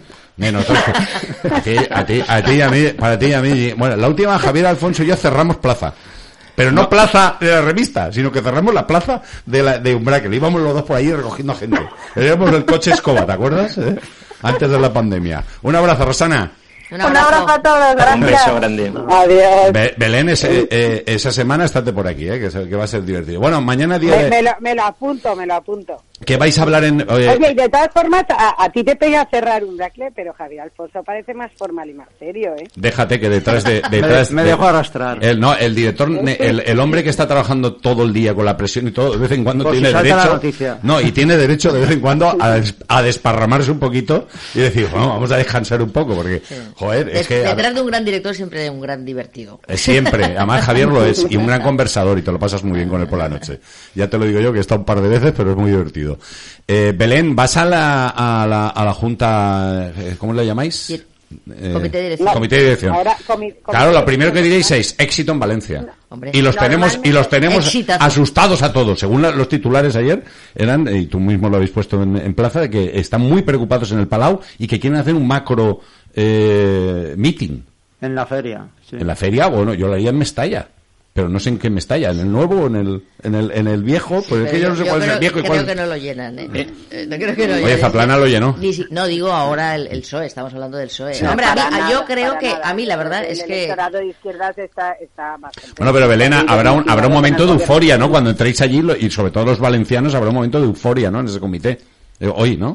A ti y a mí, para ti y a mí. Bueno, la última, Javier Alfonso y yo cerramos plaza. Pero no plaza de la revista, sino que cerramos la plaza de Umbrakel. Íbamos los dos por ahí recogiendo gente. Éramos el coche escoba, ¿te acuerdas? Antes de la pandemia. Un abrazo, Rosana. Un abrazo a todos, gracias. Un beso grande. Adiós. Belén, esa semana estate por aquí, que va a ser divertido. Bueno, mañana día Me lo apunto. ¿Qué vais a hablar en...? Oye, y de todas formas, a ti te pega cerrar un bracle, pero Javier Alfonso parece más formal y más serio, ¿eh? Déjate que detrás me dejo arrastrar. El director, el hombre que está trabajando todo el día con la presión y todo, de vez en cuando por tiene si salta la derecho... noticia. No, y tiene derecho de vez en cuando a desparramarse un poquito y decir, bueno, vamos a descansar un poco, porque, joder, es que... Detrás de un gran director siempre hay un gran divertido. Siempre, además Javier lo es, y un gran conversador, y te lo pasas muy bien con él por la noche. Ya te lo digo yo, que he estado un par de veces, pero es muy divertido. Belén, ¿vas a la junta, ¿cómo le llamáis? Sí. Comité de dirección. Comité de dirección. Ahora, claro, lo primero que diréis es éxito en Valencia. Hombre, y los tenemos exitazo. asustados a todos. Según los titulares ayer, eran, y tú mismo lo habéis puesto en plaza, de que están muy preocupados en el Palau y que quieren hacer un macro meeting. En la feria. Sí. En la feria, bueno, yo lo haría en Mestalla. Pero no sé en qué Mestalla, en el nuevo o en el viejo, pues es que yo no sé cuál es el viejo y cuál. Creo que no lo llenan, ¿eh? No creo que lo llenen. Oye, Zaplana lo llenó. No, digo ahora el PSOE, estamos hablando del PSOE. Sí. Hombre, yo creo que, a mí la verdad es que... El electorado de izquierdas está bastante... Bueno, pero Belén, habrá un momento de euforia, ¿no? Cuando entréis allí, y sobre todo los valencianos, habrá un momento de euforia, ¿no? En ese comité. Hoy, ¿no?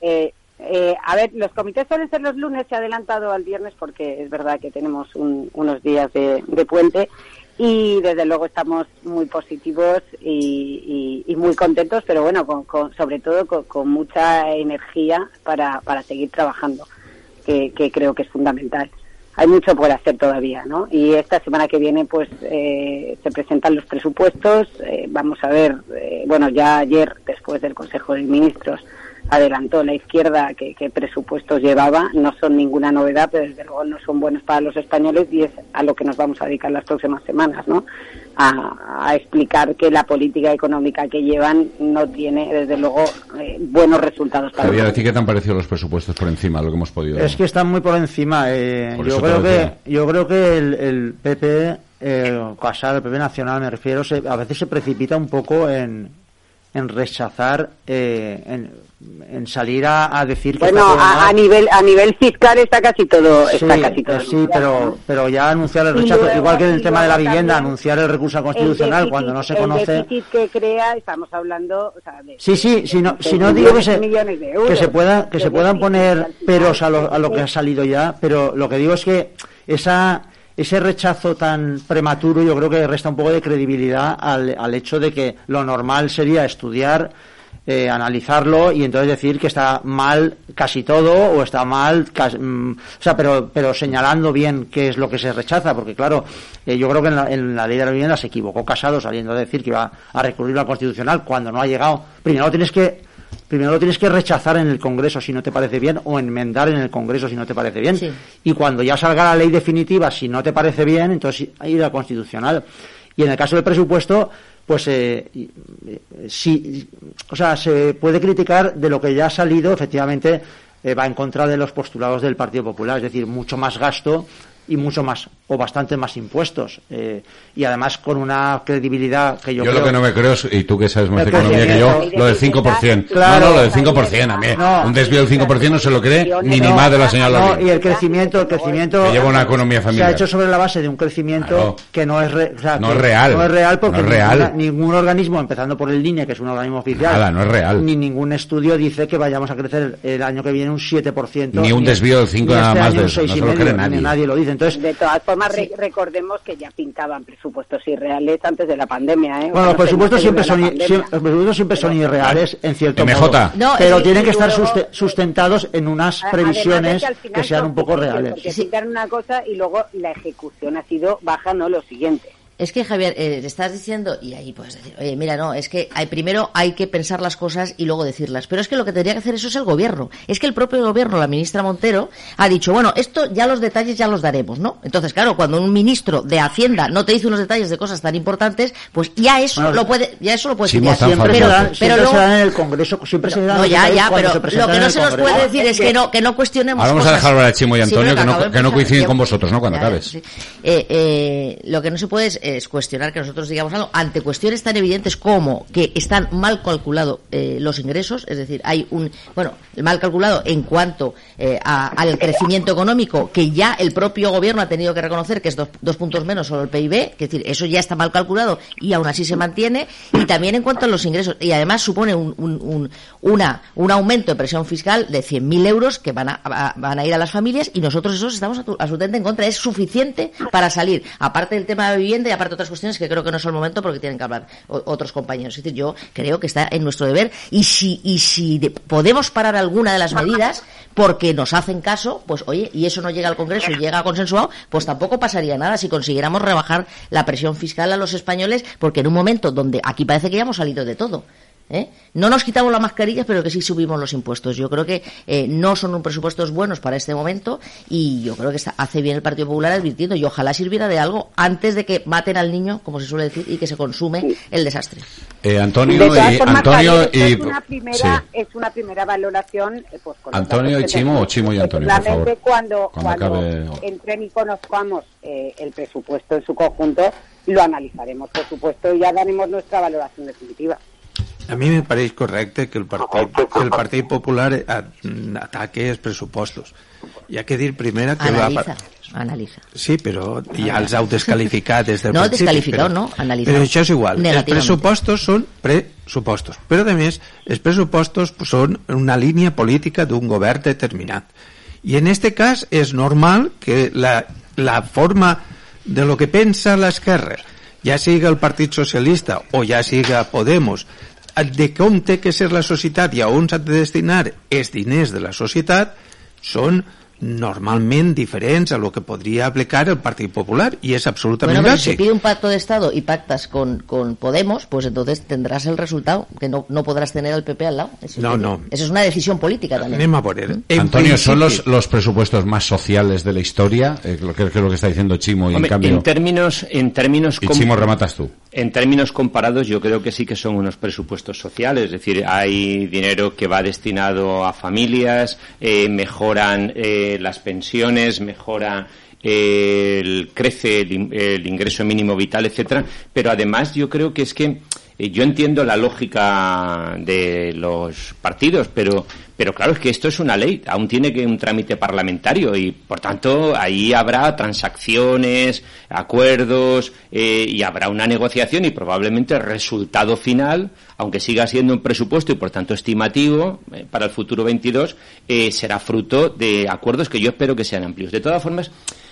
A ver, los comités suelen ser los lunes, se ha adelantado al viernes porque es verdad que tenemos unos días de puente. Y desde luego estamos muy positivos y muy contentos, pero bueno, sobre todo con mucha energía para seguir trabajando, que creo que es fundamental. Hay mucho por hacer todavía, ¿no? Y esta semana que viene, pues, se presentan los presupuestos. Vamos a ver, bueno, ya ayer, después del Consejo de Ministros, adelantó la izquierda que presupuestos llevaba. No son ninguna novedad, pero desde luego no son buenos para los españoles y es a lo que nos vamos a dedicar las próximas semanas, ¿no? A explicar que la política económica que llevan no tiene, desde luego, buenos resultados para Javier, ¿a ti qué te han parecido los presupuestos por encima de lo que hemos podido? Es que están muy por encima. Yo creo que el PP, Casado, el PP nacional, me refiero, a veces se precipita un poco en rechazar, en salir a decir que bueno, a nivel fiscal está casi todo sí, pero ya anunciar el rechazo, igual que en el tema de la vivienda, anunciar el recurso constitucional cuando no se conoce el déficit que crea, estamos hablando, o sea, de si no digo que se puedan poner peros a lo que ha salido ya, pero lo que digo es que ese rechazo tan prematuro yo creo que resta un poco de credibilidad al hecho de que lo normal sería estudiar, analizarlo y entonces decir que está mal casi todo o está mal pero señalando bien qué es lo que se rechaza, porque claro, yo creo que en la ley de la vivienda se equivocó Casado saliendo a decir que iba a recurrir al Constitucional cuando no ha llegado. Primero lo tienes que rechazar en el Congreso si no te parece bien o enmendar en el Congreso si no te parece bien. Sí. Y cuando ya salga la ley definitiva, si no te parece bien, entonces ir al Constitucional. Y en el caso del presupuesto, pues sí, o sea, se puede criticar de lo que ya ha salido, efectivamente va en contra de los postulados del Partido Popular, es decir, mucho más gasto y mucho más o bastante más impuestos y además con una credibilidad que yo creo... lo que no me creo es, y tú que sabes más de economía que yo, lo del 5%. Claro, lo del 5%, a mí un desvío del madre no se lo cree ni mi madre, la señora Lorín. Y el crecimiento que lleva una economía familiar. Se ha hecho sobre la base de un crecimiento que no es real. No es real porque ningún organismo, empezando por el INE, que es un organismo oficial, no es real. Ni ningún estudio dice que vayamos a crecer el año que viene un 7%. Ni un desvío del 5% nada más de eso. No se lo cree nadie. Nadie lo dice. Entonces, de todas formas, recordemos que ya pintaban presupuestos irreales antes de la pandemia. Bueno, los presupuestos siempre son irreales, en cierto modo. No, pero tienen que estar sustentados en unas previsiones que sean un poco reales. Porque pintan una cosa y luego la ejecución ha sido baja, no lo siguiente. Es que, Javier, estás diciendo, y ahí puedes decir, oye, mira, no, es que primero hay que pensar las cosas y luego decirlas. Pero es que lo que tendría que hacer eso es el gobierno. Es que el propio gobierno, la ministra Montero, ha dicho, bueno, esto ya los detalles ya los daremos, ¿no? Entonces, claro, cuando un ministro de Hacienda no te dice unos detalles de cosas tan importantes, pues ya eso lo puede decir. Siempre se dan en el Congreso, siempre se dan pero lo que no se nos puede decir es que no cuestionemos ahora vamos cosas. A dejar hablar a Chimo y Antonio, que no coinciden con vosotros, ¿no? Cuando acabes. Sí. Lo que no se puede es cuestionar que nosotros digamos algo ante cuestiones tan evidentes como que están mal calculados los ingresos, es decir, hay mal calculado en cuanto al crecimiento económico, que ya el propio gobierno ha tenido que reconocer que es 2 puntos menos solo el PIB, es decir, eso ya está mal calculado y aún así se mantiene, y también en cuanto a los ingresos, y además supone un aumento de presión fiscal de 100.000 euros que van a ir a las familias, y nosotros eso estamos absolutamente en contra. Es suficiente para salir, aparte del tema de vivienda y aparte de otras cuestiones que creo que no es el momento porque tienen que hablar otros compañeros. Es decir, yo creo que está en nuestro deber, y si podemos parar alguna de las medidas porque nos hacen caso, pues oye, y eso no llega al Congreso y llega consensuado, pues tampoco pasaría nada si consiguiéramos rebajar la presión fiscal a los españoles, porque en un momento donde aquí parece que ya hemos salido de todo. No nos quitamos las mascarillas, pero que sí subimos los impuestos. Yo creo que no son presupuestos buenos para este momento, y yo creo que hace bien el Partido Popular advirtiendo, y ojalá sirviera de algo antes de que maten al niño, como se suele decir, y que se consume el desastre. Antonio es una primera valoración. Pues, con Antonio y Chimo, o Chimo y Antonio, por favor. Cuando entren y conozcamos el presupuesto en su conjunto, lo analizaremos, por supuesto, y ya daremos nuestra valoración definitiva. A mi me pareix correcte que el Partit Popular ataque els pressupostos. Hi ha que dir primer que... Analitza. Sí, però ja els heu descalificat des del principi. No, descalificat no, analitza. Però això és igual. Els pressupostos són pressupostos. Però, a més, els pressupostos són una línia política d'un govern determinat. I en este cas és normal que la forma de lo que pensa l'esquerra, ja siga el Partit Socialista o ja siga Podemos, de com té que ser la societat i a on s'ha de destinar els diners de la societat, són normalment diferents a lo que podría aplicar el Partido Popular, y es absolutamente básico. Si se pide un pacto de Estado y pactas con Podemos, pues entonces tendrás el resultado, que no podrás tener al PP al lado. Eso es una decisión política también. Antonio, ¿son los presupuestos más sociales de la historia? Lo que está diciendo Chimo, y en cambio... En términos y Chimo, rematas tú. En términos comparados, yo creo que sí que son unos presupuestos sociales, es decir, hay dinero que va destinado a familias, mejoran las pensiones, mejora crece el ingreso mínimo vital, etcétera, pero además yo creo que es que yo entiendo la lógica de los partidos, pero claro, es que esto es una ley, aún tiene que un trámite parlamentario y por tanto ahí habrá transacciones, acuerdos, y habrá una negociación, y probablemente el resultado final, aunque siga siendo un presupuesto y por tanto estimativo para el futuro 22, será fruto de acuerdos que yo espero que sean amplios. De todas formas,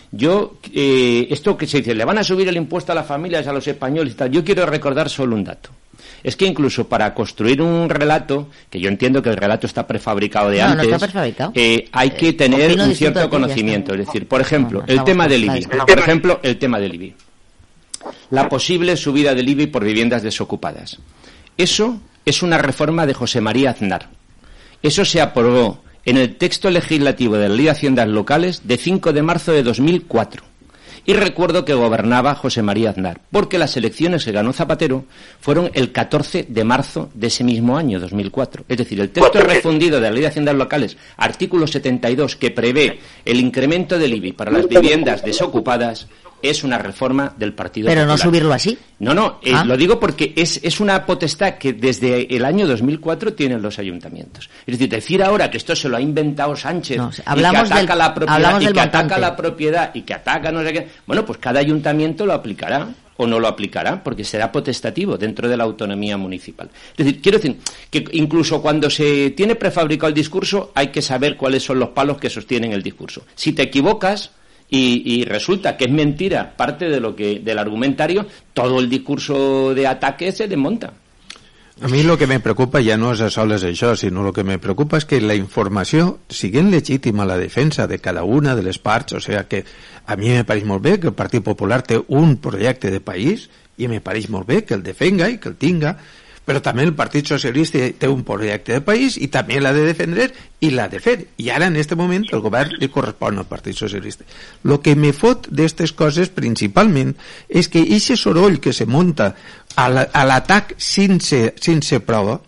esto que se dice, le van a subir el impuesto a las familias, a los españoles y tal, yo quiero recordar solo un dato. Es que incluso para construir un relato, que yo entiendo que el relato está prefabricado de antes, no está prefabricado. Hay que tener un cierto conocimiento. Es decir, por ejemplo, el tema del IBI. El tema del IBI. La posible subida del IBI por viviendas desocupadas. Eso es una reforma de José María Aznar. Eso se aprobó en el texto legislativo de la Ley de Haciendas Locales de 5 de marzo de 2004. Y recuerdo que gobernaba José María Aznar, porque las elecciones que ganó Zapatero fueron el 14 de marzo de ese mismo año, 2004. Es decir, el texto refundido de la Ley de Haciendas Locales, artículo 72, que prevé el incremento del IBI para las viviendas desocupadas, es una reforma del Partido Popular. Pero no subirlo así. No, lo digo porque es una potestad que desde el año 2004 tienen los ayuntamientos. Es decir ahora que esto se lo ha inventado Sánchez, y que ataca la propiedad, y que ataca no sé qué, bueno, pues cada ayuntamiento lo aplicará o no lo aplicará, porque será potestativo dentro de la autonomía municipal. Es decir, quiero decir que incluso cuando se tiene prefabricado el discurso, hay que saber cuáles son los palos que sostienen el discurso. Si te equivocas Y resulta que es mentira parte de del argumentario, todo el discurso de ataque se desmonta. A mi el que me preocupa ja no és a soles això, sinó el que me preocupa és que la informació, siguent legítima la defensa de cada una de les parts, o sigui que a mi me pareix molt bé que el Partit Popular té un projecte de país i me pareix molt bé que el defenga i que el tinga, però també el Partit Socialista té un projecte de país i també l'ha de defendre i l'ha de fer. I ara, en aquest moment, el govern li correspon al Partit Socialista. El que me fot d'aquestes coses, principalment, és que aquest soroll que se munta a l'atac sense prova,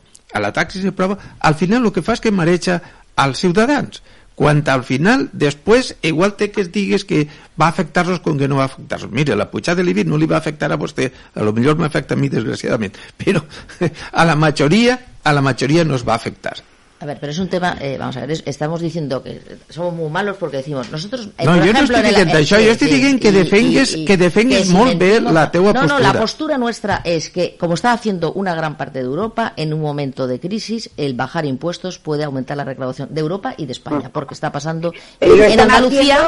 al final el que fa és que mareja als ciutadans. Quan al final, després, igual té que es digues que va afectar-los com que no va afectar-los. Mire, la pujada de l'IBI no li va afectar a vostè, a lo millor m'afecta a mi, desgraciadament, però a la majoria no es va afectar. A ver, pero es un tema, vamos a ver, estamos diciendo que somos muy malos porque decimos, nosotros... No, yo no estoy diciendo eso, yo estoy diciendo que defengues molt bé la teua postura. No, la postura nuestra es que, como está haciendo una gran parte de Europa, en un momento de crisis, el bajar impuestos puede aumentar la recaudación de Europa y de España, porque está pasando en Andalucía,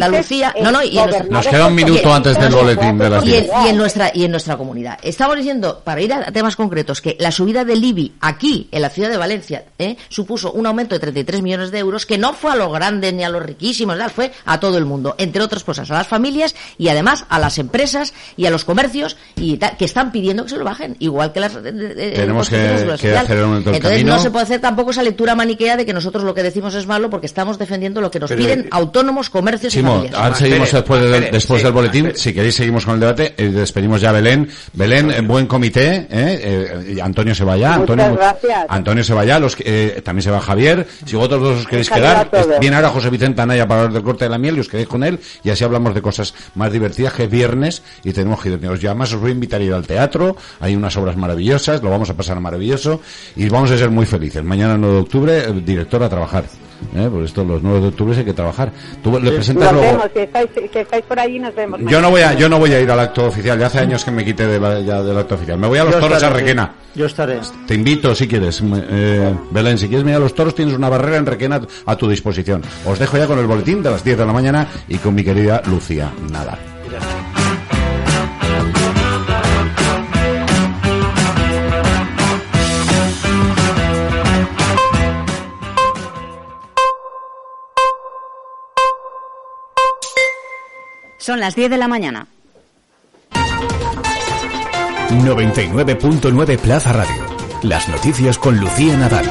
nos queda un minuto antes del boletín de las 10. Y en nuestra comunidad. Estamos diciendo, para ir a temas concretos, que la subida del IBI aquí, en la ciudad de Valencia, supuso un aumento de 33 millones de euros que no fue a los grandes ni a los riquísimos, fue a todo el mundo, entre otras cosas a las familias y además a las empresas y a los comercios y tal, que están pidiendo que se lo bajen, igual que las tenemos que hacer un entonces camino. No se puede hacer tampoco esa lectura maniquea de que nosotros lo que decimos es malo porque estamos defendiendo lo que nos piden autónomos, comercios y familias. Ahora seguimos después del boletín, si queréis seguimos con el debate, despedimos ya a Belén, buen comité, Antonio se vaya, Antonio se vaya, también se va Javier, si vosotros dos os queréis quedar, viene ahora José Vicente Anaya para hablar del corte de la miel y os quedéis con él y así hablamos de cosas más divertidas, que es viernes y tenemos que irnos. Yo además os voy a invitar a ir al teatro, hay unas obras maravillosas, lo vamos a pasar maravilloso y vamos a ser muy felices. Mañana 9 de octubre, director a trabajar. Por esto los 9 de octubre hay que trabajar. Tú le presentas luego. Vemos, si estáis por allí nos vemos. Yo no voy a ir al acto oficial, ya hace años que me quité del acto oficial. Me voy a los toros a Requena. Yo estaré. Te invito si quieres, Belén, si quieres venir a los toros tienes una barrera en Requena a tu disposición. Os dejo ya con el boletín de las 10 de la mañana y con mi querida Lucía Nadal. Son las 10 de la mañana. 99.9 Plaza Radio. Las noticias con Lucía Nadal.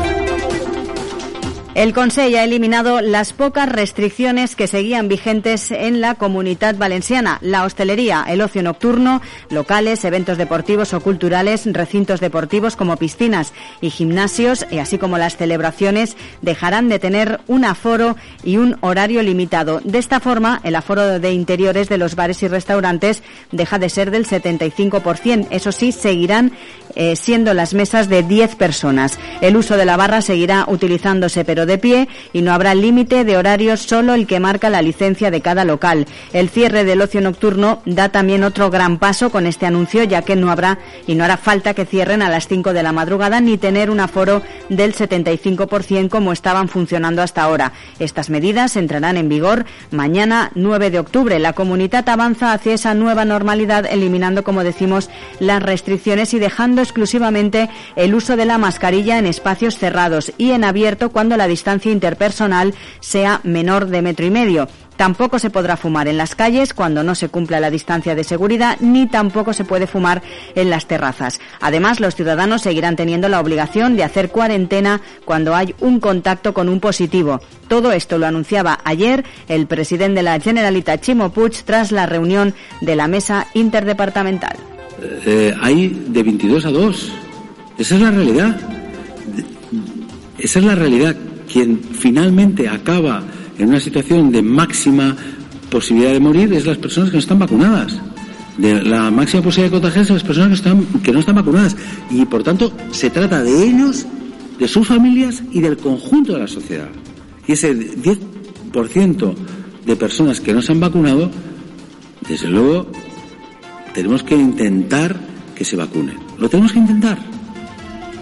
El Consell ha eliminado las pocas restricciones que seguían vigentes en la Comunitat Valenciana. La hostelería, el ocio nocturno, locales, eventos deportivos o culturales, recintos deportivos como piscinas y gimnasios, y así como las celebraciones, dejarán de tener un aforo y un horario limitado. De esta forma, el aforo de interiores de los bares y restaurantes deja de ser del 75%. Eso sí, seguirán siendo las mesas de 10 personas. El uso de la barra seguirá utilizándose, pero de pie, y no habrá límite de horarios, solo el que marca la licencia de cada local. El cierre del ocio nocturno da también otro gran paso con este anuncio, ya que no habrá y no hará falta que cierren a las 5 de la madrugada ni tener un aforo del 75% como estaban funcionando hasta ahora. Estas medidas entrarán en vigor mañana 9 de octubre. La comunidad avanza hacia esa nueva normalidad, eliminando, como decimos, las restricciones y dejando exclusivamente el uso de la mascarilla en espacios cerrados y en abierto cuando la distancia interpersonal sea menor de 1,5 metros. Tampoco se podrá fumar en las calles cuando no se cumpla la distancia de seguridad, ni tampoco se puede fumar en las terrazas. Además, los ciudadanos seguirán teniendo la obligación de hacer cuarentena cuando hay un contacto con un positivo. Todo esto lo anunciaba ayer el presidente de la Generalitat, Ximo Puig, tras la reunión de la mesa interdepartamental. Hay de 22 a 2. Esa es la realidad. Esa es la realidad. Quien finalmente acaba en una situación de máxima posibilidad de morir es las personas que no están vacunadas. De la máxima posibilidad de contagiarse las personas que no están vacunadas. Y por tanto se trata de ellos, de sus familias y del conjunto de la sociedad. Y ese 10% de personas que no se han vacunado, desde luego, tenemos que intentar que se vacunen. Lo tenemos que intentar.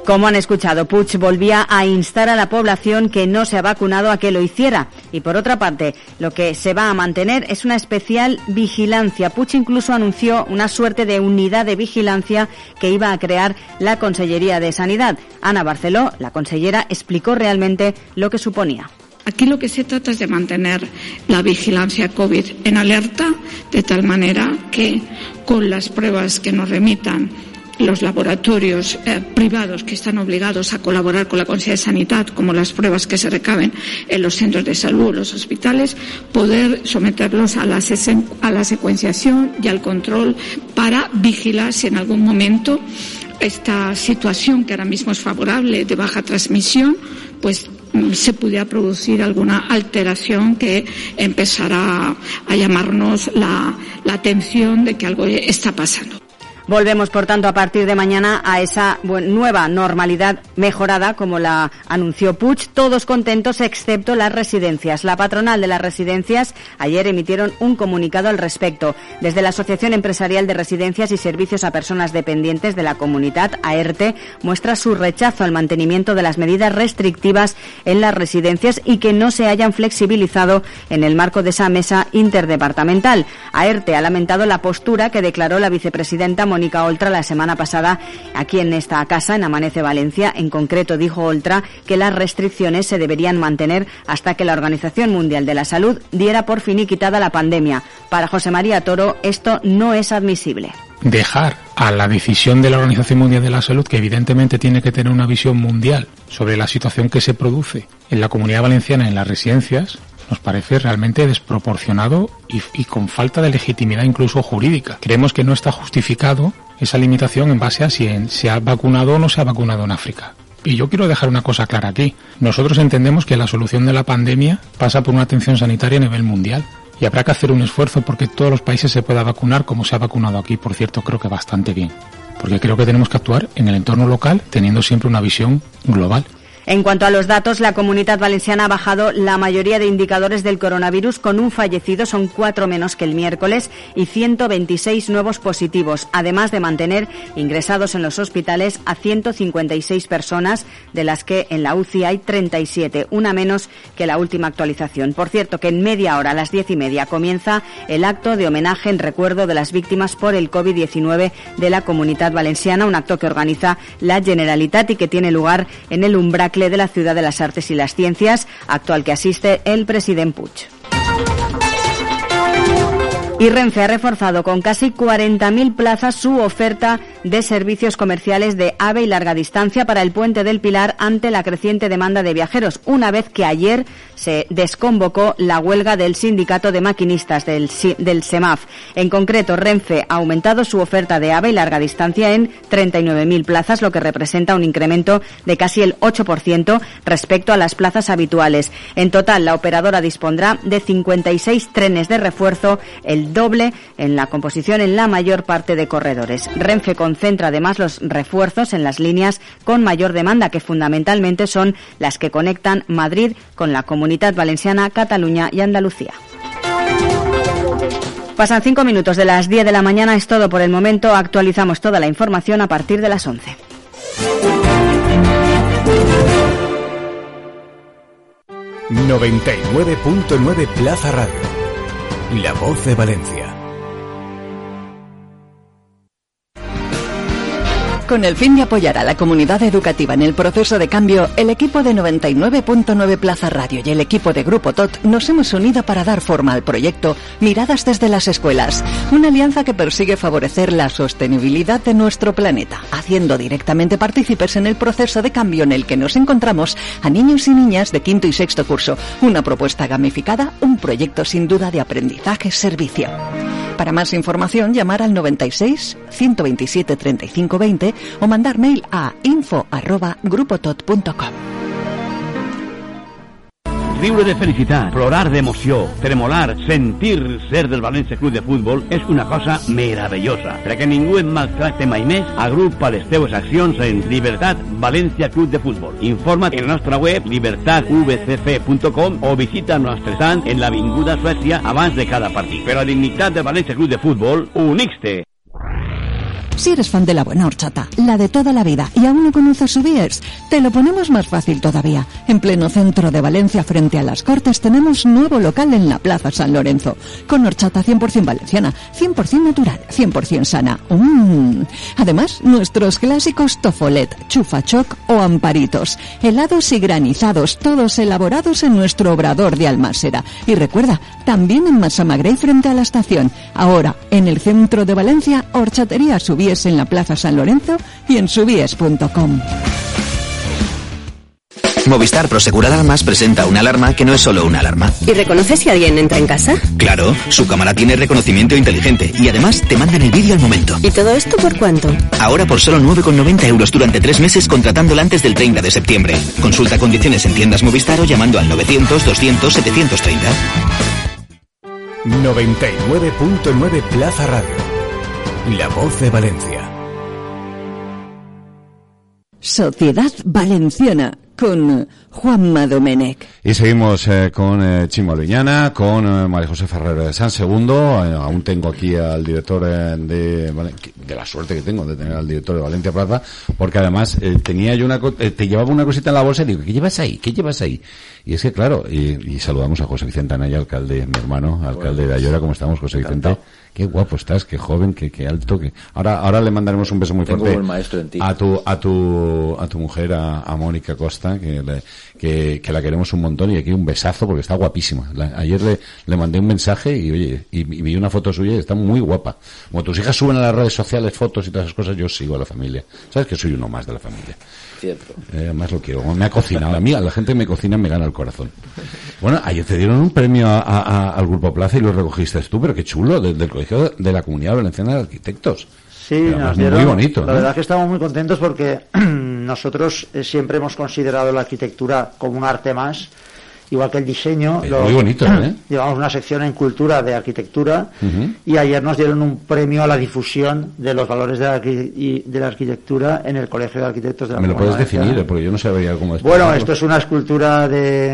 Como han escuchado, Puig volvía a instar a la población que no se ha vacunado a que lo hiciera. Y por otra parte, lo que se va a mantener es una especial vigilancia. Puig incluso anunció una suerte de unidad de vigilancia que iba a crear la Consellería de Sanidad. Ana Barceló, la consellera, explicó realmente lo que suponía. Aquí lo que se trata es de mantener la vigilancia COVID en alerta, de tal manera que con las pruebas que nos remitan los laboratorios privados que están obligados a colaborar con la Consellería de Sanidad, como las pruebas que se recaben en los centros de salud o los hospitales, poder someterlos a la secuenciación y al control para vigilar si en algún momento esta situación, que ahora mismo es favorable, de baja transmisión, pues se pudiera producir alguna alteración que empezara a llamarnos la atención de que algo está pasando. Volvemos, por tanto, a partir de mañana a esa nueva normalidad mejorada, como la anunció Puig, todos contentos excepto las residencias. La patronal de las residencias ayer emitieron un comunicado al respecto. Desde la Asociación Empresarial de Residencias y Servicios a Personas Dependientes de la Comunitat, AERTE, muestra su rechazo al mantenimiento de las medidas restrictivas en las residencias y que no se hayan flexibilizado en el marco de esa mesa interdepartamental. AERTE ha lamentado la postura que declaró la vicepresidenta Mónica Oltra la semana pasada aquí en esta casa, en Amanece Valencia. En concreto, dijo Oltra que las restricciones se deberían mantener hasta que la Organización Mundial de la Salud diera por finiquitada la pandemia. Para José María Toro, esto no es admisible. Dejar a la decisión de la Organización Mundial de la Salud, que evidentemente tiene que tener una visión mundial sobre la situación que se produce en la Comunidad Valenciana en las residencias, nos parece realmente desproporcionado y con falta de legitimidad incluso jurídica. Creemos que no está justificado esa limitación en base a si se ha vacunado o no se ha vacunado en África. Y yo quiero dejar una cosa clara aquí. Nosotros entendemos que la solución de la pandemia pasa por una atención sanitaria a nivel mundial. Y habrá que hacer un esfuerzo porque todos los países se puedan vacunar como se ha vacunado aquí. Por cierto, creo que bastante bien. Porque creo que tenemos que actuar en el entorno local teniendo siempre una visión global. En cuanto a los datos, la Comunitat Valenciana ha bajado la mayoría de indicadores del coronavirus, con un fallecido, son 4 menos que el miércoles, y 126 nuevos positivos, además de mantener ingresados en los hospitales a 156 personas, de las que en la UCI hay 37, una menos que la última actualización. Por cierto, que en media hora, a las 10:30, comienza el acto de homenaje en recuerdo de las víctimas por el COVID-19 de la Comunitat Valenciana, un acto que organiza la Generalitat y que tiene lugar en el Umbracle de la Ciudad de las Artes y las Ciencias, acto al que asiste el presidente Puig. Y Renfe ha reforzado con casi 40.000 plazas su oferta de servicios comerciales de AVE y larga distancia para el Puente del Pilar ante la creciente demanda de viajeros, una vez que ayer se desconvocó la huelga del sindicato de maquinistas del SEMAF. En concreto, Renfe ha aumentado su oferta de AVE y larga distancia en 39.000 plazas, lo que representa un incremento de casi el 8% respecto a las plazas habituales. En total, la operadora dispondrá de 56 trenes de refuerzo, el doble en la composición en la mayor parte de corredores. Renfe concentra además los refuerzos en las líneas con mayor demanda, que fundamentalmente son las que conectan Madrid con la Comunitat Valenciana, Cataluña y Andalucía. Pasan 5 minutos de las 10 de la mañana, es todo por el momento. Actualizamos toda la información a partir de las 11. ...99.9 Plaza Radio... La Voz de Valencia. Con el fin de apoyar a la comunidad educativa en el proceso de cambio, el equipo de 99.9 Plaza Radio y el equipo de Grupo TOT nos hemos unido para dar forma al proyecto Miradas desde las Escuelas, una alianza que persigue favorecer la sostenibilidad de nuestro planeta, haciendo directamente partícipes en el proceso de cambio en el que nos encontramos a niños y niñas de quinto y sexto curso, una propuesta gamificada, un proyecto sin duda de aprendizaje-servicio. Para más información, llamar al 96 127 35 20 o mandar mail a info@grupotot.com. Riure de felicitat, plorar d'emoció, tremolar, sentir ser del València Club de Futbol és una cosa meravellosa. Perquè ningú et maltracte mai més, agrupa les teves accions en Libertat València Club de Futbol. Informa't en la nostra web libertatvcf.com o visita el nostre stand en l'Avinguda Suècia abans de cada partit. Per la dignitat del València Club de Futbol, unix-te! Si eres fan de la buena horchata, la de toda la vida, y aún no conoces Subíes, te lo ponemos más fácil todavía. En pleno centro de Valencia, frente a las Cortes, tenemos nuevo local en la Plaza San Lorenzo, con horchata 100% valenciana, 100% natural, 100% sana. Además, nuestros clásicos tofolet, chufachoc o amparitos, helados y granizados, todos elaborados en nuestro obrador de Almásera. Y recuerda, también en Massamagrey frente a la estación. Ahora, en el centro de Valencia, horchatería Subíes en la Plaza San Lorenzo y en subíes.com. Movistar Prosegur Alarmas presenta una alarma que no es solo una alarma. ¿Y reconoce si alguien entra en casa? Claro, su cámara tiene reconocimiento inteligente y además te mandan el vídeo al momento. ¿Y todo esto por cuánto? Ahora por solo 9,90 € durante 3 meses contratándola antes del 30 de septiembre. Consulta condiciones en tiendas Movistar o llamando al 900 200 730. 99.9 Plaza Radio. La voz de Valencia. Sociedad Valenciana con Juanma Domènech. Y seguimos con Chimo Liñana, con María José Ferrer de San Segundo. Aún tengo aquí al director de la suerte que tengo de tener al director de Valencia Plaza, porque además tenía yo te llevaba una cosita en la bolsa y digo, ¿qué llevas ahí? ¿Qué llevas ahí? Y es que claro, y saludamos a José Vicente Anaya, alcalde, mi hermano, alcalde de Ayora. ¿Cómo estamos, José Vicente? Qué guapo estás, qué joven, qué alto, que ahora le mandaremos un beso muy fuerte. Tengo un maestro en ti. A tu mujer, a Mónica Costa, que la queremos un montón, y aquí un besazo porque está guapísima. Ayer le mandé un mensaje y oye, y vi una foto suya y está muy guapa. Como tus hijas suben a las redes sociales fotos y todas esas cosas, yo sigo a la familia. Sabes que soy uno más de la familia. Cierto. Más lo quiero. Me ha cocinado. A mí, a la gente que me cocina me gana el corazón. Bueno, ayer te dieron un premio al Grupo Plaza y lo recogiste tú, pero qué chulo, del Colegio de la Comunidad Valenciana de Arquitectos. Sí, nos dieron, muy bonito, la ¿no? verdad que estamos muy contentos porque nosotros siempre hemos considerado la arquitectura como un arte más, igual que el diseño. Muy bonito, ¿eh? Llevamos una sección en cultura de arquitectura y ayer nos dieron un premio a la difusión de los valores de la arquitectura en el Colegio de Arquitectos de la ¿Me lo puedes Valenciana. definir? Porque yo no sabía cómo es. Bueno, esto es una escultura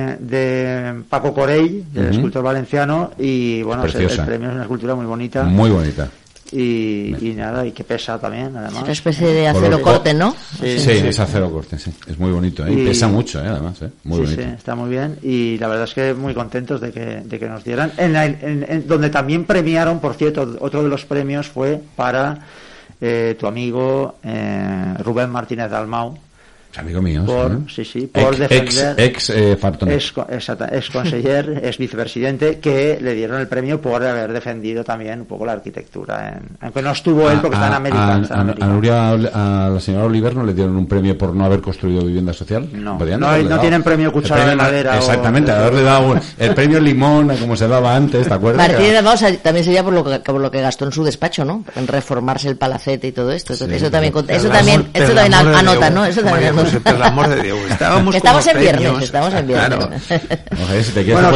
de Paco Corell, del escultor valenciano, y bueno, el premio es una escultura muy bonita. Muy bonita. Y nada, y que pesa también, además. Es una especie de acero corte, ¿no? Sí, es acero corte, sí. Es muy bonito, ¿eh? Y pesa mucho, además, muy bonito. Sí, está muy bien. Y la verdad es que muy contentos de que nos dieran. Donde también premiaron, por cierto, otro de los premios fue para tu amigo Rubén Martínez Dalmau. Es amigo mío. Por defender. Ex conseller, ex vicepresidente, que le dieron el premio por haber defendido también un poco la arquitectura. Aunque no estuvo él porque está en América. A la señora Oliver no le dieron un premio por no haber construido vivienda social. No tienen premio cuchara de madera. Exactamente, haberle dado el premio limón, como se daba antes, ¿te acuerdas? Martínez Dalmau también sería por lo que gastó en su despacho, ¿no? En reformarse el palacete y todo esto. Eso también anota, ¿no? Eso también. Por el amor de Dios, estamos en viernes. Claro. Si te quieres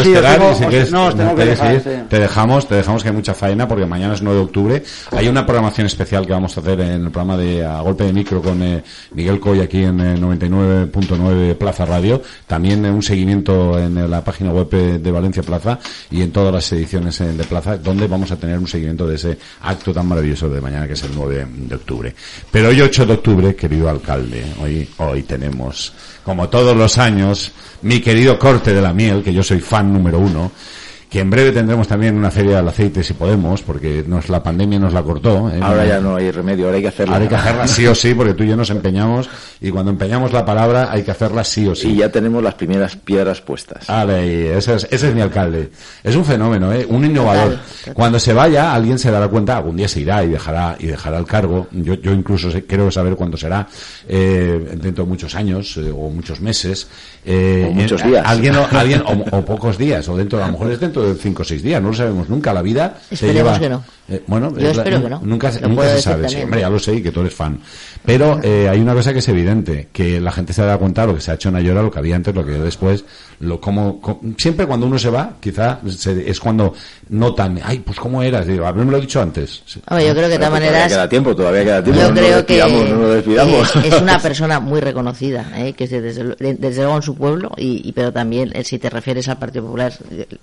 te dejamos que hay mucha faena porque mañana es 9 de octubre. Hay una programación especial que vamos a hacer en el programa de A Golpe de Micro con Miguel Coy aquí en 99.9 Plaza Radio. También un seguimiento en la página web de Valencia Plaza y en todas las ediciones de Plaza, donde vamos a tener un seguimiento de ese acto tan maravilloso de mañana, que es el 9 de octubre. Pero hoy 8 de octubre, querido alcalde, hoy tenemos, como todos los años, mi querido Corte de la Miel, que yo soy fan número 1, que en breve tendremos también una feria del aceite si podemos, porque la pandemia nos la cortó. Ahora ya no hay remedio, ahora hay que hacerla. Ahora hay que hacerla sí o sí, porque tú y yo nos empeñamos, y cuando empeñamos la palabra hay que hacerla sí o sí. Y ya tenemos las primeras piedras puestas. Ese es mi alcalde. Es un fenómeno, un innovador. Cuando se vaya, alguien se dará cuenta, algún día se irá y dejará el cargo. Yo incluso quiero saber cuándo será, dentro de muchos años, o muchos meses. O muchos días. Alguien o pocos días, o a lo mejor es dentro de 5 o 6 días, no lo sabemos nunca. La vida Esperemos que no. Yo espero que no. Nunca se sabe. Sí, hombre, ya lo sé, y que tú eres fan. Pero hay una cosa que es evidente, que la gente se da cuenta de lo que se ha hecho en Ayora, lo que había antes, lo que después, siempre cuando uno se va, quizá es cuando notan, pues cómo eras, digo, haberme lo dicho antes. Hombre, yo creo que de todas maneras todavía queda tiempo. Yo creo que no nos despidamos. Es una persona muy reconocida, que desde luego en su pueblo, pero también si te refieres al Partido Popular, es una persona que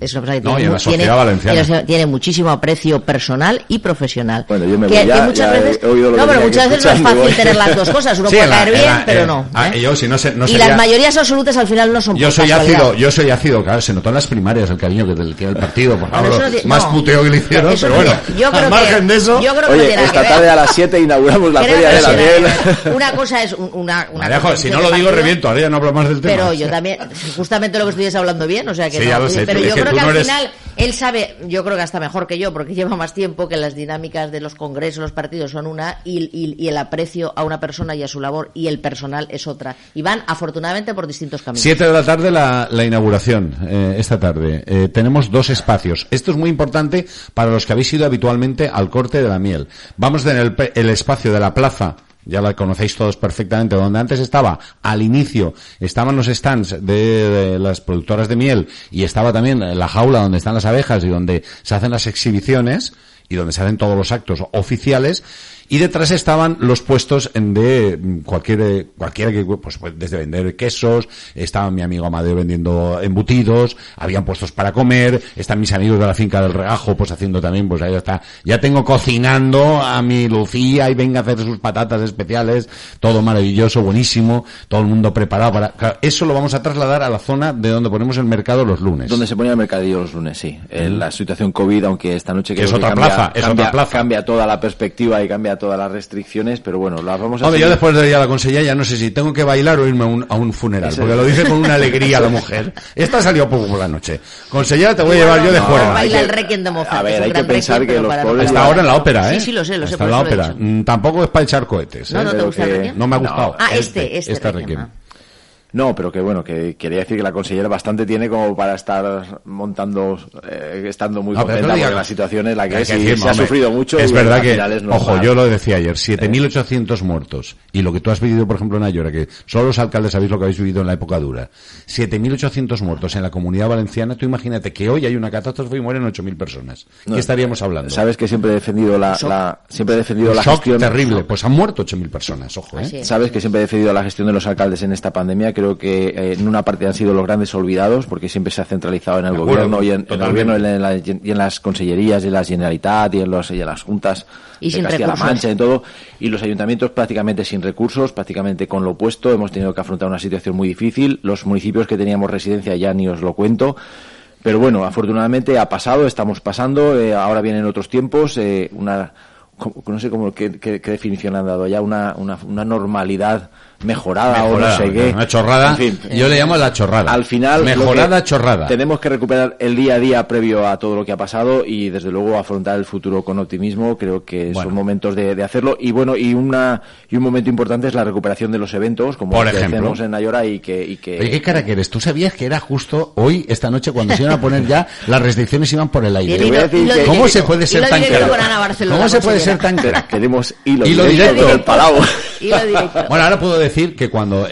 No, y en la sociedad valenciana. Tiene muchísimo aprecio personal y profesional. Bueno, yo me que, voy, ya, que muchas ya veces, he oído lo no, que pero tenía muchas que veces no es escuchar, fácil voy. tener las dos cosas. Uno Sí, puede caer bien, pero no. Yo, si no sé, no Y sería... las mayorías absolutas al final no son Yo por soy casualidad. ácido, claro, se notó en las primarias el cariño que tiene el partido, por favor, Bueno, eso no, más puteo que le hicieron, eso pero no, bueno, yo creo al margen de eso... Yo creo que Oye, no tiene esta nada que tarde ver. a las 7 inauguramos la Creo Feria que de la no tiene Miel. nada que ver. Una cosa es una María, joder, si cuestión no de lo digo, partido, reviento, ahora ya no hablo más del tema. Pero yo también, justamente lo que estuvieras hablando bien, o sea que Sí, no. ya lo sé, Pero es yo que creo tú que no al eres- final él sabe, yo creo que hasta mejor que yo, porque lleva más tiempo, que las dinámicas de los congresos, los partidos son una, y el aprecio a una persona y a su labor y el personal es otra. Y van, afortunadamente, por distintos caminos. 7 de la tarde la inauguración, esta tarde. Tenemos 2 espacios. Esto es muy importante para los que habéis ido habitualmente al corte de la miel. Vamos a tener el espacio de la plaza, ya la conocéis todos perfectamente, donde antes estaba, al inicio, estaban los stands de las productoras de miel y estaba también la jaula donde están las abejas y donde se hacen las exhibiciones y donde se hacen todos los actos oficiales. Y detrás estaban los puestos de cualquiera que, pues desde vender quesos, estaba mi amigo Amadeo vendiendo embutidos, habían puestos para comer, están mis amigos de la finca del Regajo, pues haciendo también, pues ahí está, ya tengo cocinando a mi Lucía y venga a hacer sus patatas especiales, todo maravilloso, buenísimo, todo el mundo preparado para, claro, eso lo vamos a trasladar a la zona de donde ponemos el mercado los lunes. Donde se ponía el mercadillo los lunes, sí. La situación COVID, aunque esta noche Que es otra plaza, cambia toda la perspectiva y cambia todas las restricciones, pero bueno, las vamos a Hombre, seguir. yo después de ir a la consellera ya no sé si tengo que bailar o irme a un funeral, porque lo dice con una alegría la mujer. Esta salió poco por la noche. Consellera, te voy a llevar yo de juerga. Baila el Requiem de Mozart. A ver, es un hay que gran pensar requiem, que pero los para pobres... Hasta ahora en la ópera, ¿eh? Sí, lo sé, Hasta por en la eso lo he ópera. dicho. Tampoco es para echar cohetes. No, ¿no te gusta el Requiem? No me ha gustado. Este Requiem. Requiem. No, pero que bueno, que quería decir que la consellera bastante tiene como para estar montando, estando muy No, pero contenta, no diga- porque la situación es la que Hay es que y decir, se ha hombre, sufrido mucho. Es y verdad al que, final es normal. ojo, yo lo decía ayer, 7.800 muertos. Y lo que tú has vivido, por ejemplo, en Ayora, que solo los alcaldes sabéis lo que habéis vivido en la época dura. 7.800 muertos en la Comunidad Valenciana. Tú imagínate que hoy hay una catástrofe y mueren 8.000 personas. No, ¿Qué estaríamos hablando? Sabes que siempre he defendido siempre he defendido Un la shock gestión terrible. Pues han muerto 8.000 personas, ojo, ¿eh? Sabes que siempre he defendido la gestión de los alcaldes en esta pandemia. Creo que en una parte han sido los grandes olvidados, porque siempre se ha centralizado en el De acuerdo, gobierno y en el totalmente. gobierno y en las consellerías y en la Generalitat y en las juntas Y de sin Castilla-La recursos. Mancha y todo, y los ayuntamientos prácticamente sin recursos, prácticamente con lo opuesto. Hemos tenido que afrontar una situación muy difícil. Los municipios que teníamos residencia ya ni os lo cuento. Pero bueno, afortunadamente ha pasado, estamos pasando, ahora vienen otros tiempos, no sé cómo, qué definición han dado ya, una normalidad mejorada o no sé qué. Una chorrada. En fin, yo le llamo la chorrada. Al final, mejorada chorrada. Tenemos que recuperar el día a día previo a todo lo que ha pasado y desde luego afrontar el futuro con optimismo. Creo que son momentos de hacerlo y bueno, y un momento importante es la recuperación de los eventos, como Por los que ejemplo. hacemos en Ayora y que Oye, ¿qué cara que eres? ¿Tú sabías que era justo hoy, esta noche, cuando se iban a poner ya las restricciones iban por el aire? Bien, y lo- y lo ¿Cómo directo. se puede ser Y lo tan directo crack? con Ana Barcelona, ¿Cómo se puede consellera. ser tan crack? Queremos hilo Hilo directo del Palau. Hilo directo. Bueno, ahora puedo decir que cuando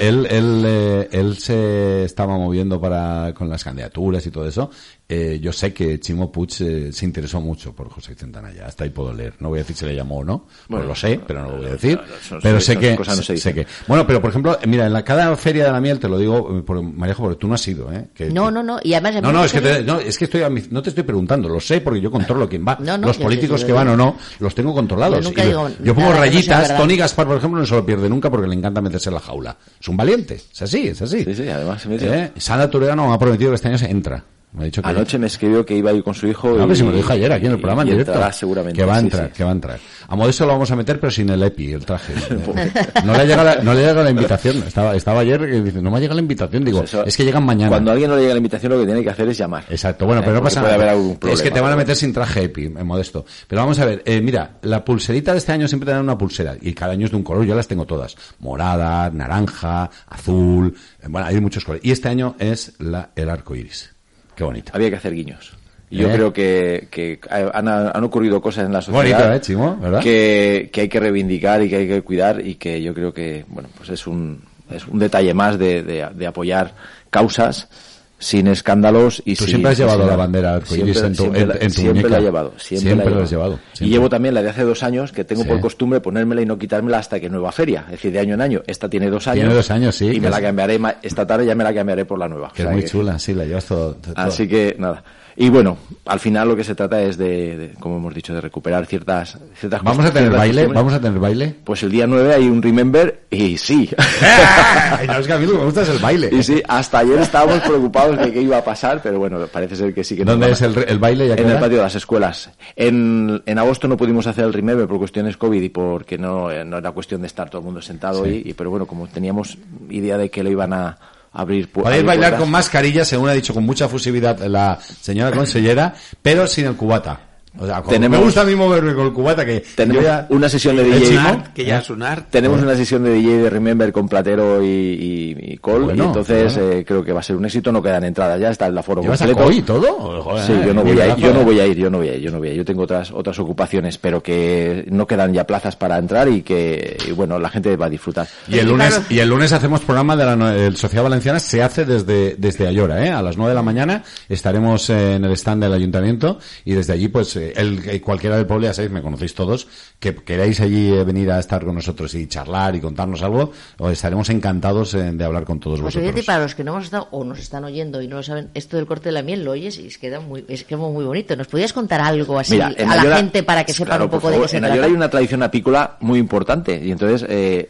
él se estaba moviendo con las candidaturas y todo eso, yo sé que Chimo Puig se interesó mucho por José Centanaya. Hasta ahí puedo leer. No voy a decir si le llamó o no. Pues lo sé, pero no lo voy a decir. Pero sé que, sé que. Bueno, pero por ejemplo, mira, en cada feria de la miel, te lo digo, Marejo, porque tú no has ido, ¿eh? No. Y además... No, es que estoy no te estoy preguntando, lo sé porque yo controlo quién va. No, los yo políticos sé, que van o no, los tengo controlados. Yo nunca Y digo yo pongo nada que no sea rayitas. verdad. Tony Gaspar, por ejemplo, no se lo pierde nunca porque le encanta meterse en la jaula. Es un valiente. Es así. Sí, además se mete. Sandra Toledano me ha prometido que este año se entra. Me ha dicho que Anoche me escribió que iba a ir con su hijo. No, si me lo dijo ayer aquí en el programa en y directo. entrará seguramente. Que va a sí, entrar, sí. que va a entrar. A Modesto lo vamos a meter, pero sin el EPI, el traje. No le llega la invitación. Estaba ayer que dice, no me ha llegado la invitación. Digo, Pues eso, es que llegan mañana. Cuando a alguien no le llega la invitación, lo que tiene que hacer es llamar. Exacto, bueno, pero no Porque pasa puede nada. haber algún problema, Es que te van a pero meter sin traje EPI, en Modesto. Pero vamos a ver, mira, la pulserita de este año siempre te dan una pulsera. Y cada año es de un color, yo las tengo todas. Morada, naranja, azul. Bueno, hay muchos colores. Y este año es el arco iris. Qué bonito. Había que hacer guiños. Y yo creo que han ocurrido cosas en la sociedad Bonito, Chimo, ¿verdad? que hay que reivindicar y que hay que cuidar y que yo creo que bueno pues es un detalle más de apoyar causas sin escándalos y Tú sin... siempre has llevado sin la nada. bandera arcoíris en tu Siempre muñeca. la he llevado. Siempre la has llevado. Y llevo también la de hace 2 años, que tengo Sí. por costumbre ponérmela y no quitármela hasta que nueva feria. Es decir, de año en año. Esta tiene 2 años. Tiene 2 años, sí. Y me la cambiaré, esta tarde ya me la cambiaré por la nueva. Que es muy chula, sí, la llevas todo. Así que, nada. Y bueno, al final lo que se trata es de como hemos dicho, de recuperar ciertas ¿Vamos a tener ciertas baile? costumbres. ¿Vamos a tener baile? Pues el día 9 hay un Remember y sí. No, es que a mí lo que me gusta es el baile. Y sí, hasta ayer estábamos preocupados de qué iba a pasar, pero bueno, parece ser que sí que... ¿Dónde es el baile? En el patio de las escuelas. En agosto no pudimos hacer el Remember por cuestiones COVID y porque no era cuestión de estar todo el mundo sentado, Sí. pero bueno, como teníamos idea de que lo iban a abrir... Podéis bailar puertas. con mascarilla, según ha dicho con mucha fusividad la señora consellera, pero sin el cubata. O sea, me gusta a mí moverme con el cubata, que tenemos yo ya... una sesión de ¿El DJ. Chimo? Que ya es un arte. Tenemos una sesión de DJ de Remember con Platero y Cole, Bueno, y entonces bueno. creo que va a ser un éxito. No quedan entradas ya, está el aforo ¿Llevas completo. a Coy y todo? Joder, Sí, yo no voy a ir. nivelazo. Yo tengo otras ocupaciones, pero que no quedan ya plazas para entrar y bueno, la gente va a disfrutar. Y el lunes hacemos programa el Sociedad Valenciana, se hace desde Ayora, a las 9 de la mañana estaremos en el stand del Ayuntamiento y desde allí pues cualquiera del pueblo, ya sabéis, me conocéis todos, que queráis allí venir a estar con nosotros y charlar y contarnos algo, os estaremos encantados de hablar con todos Pues vosotros. fíjate, para los que no hemos estado o nos están oyendo y no lo saben, esto del corte de la miel lo oyes y es que muy bonito. ¿Nos podías contar algo así Mira, en a Ayora, la gente para que sepan claro, un poco por de favor, qué se en trata? Ayora hay una tradición apícola muy importante y entonces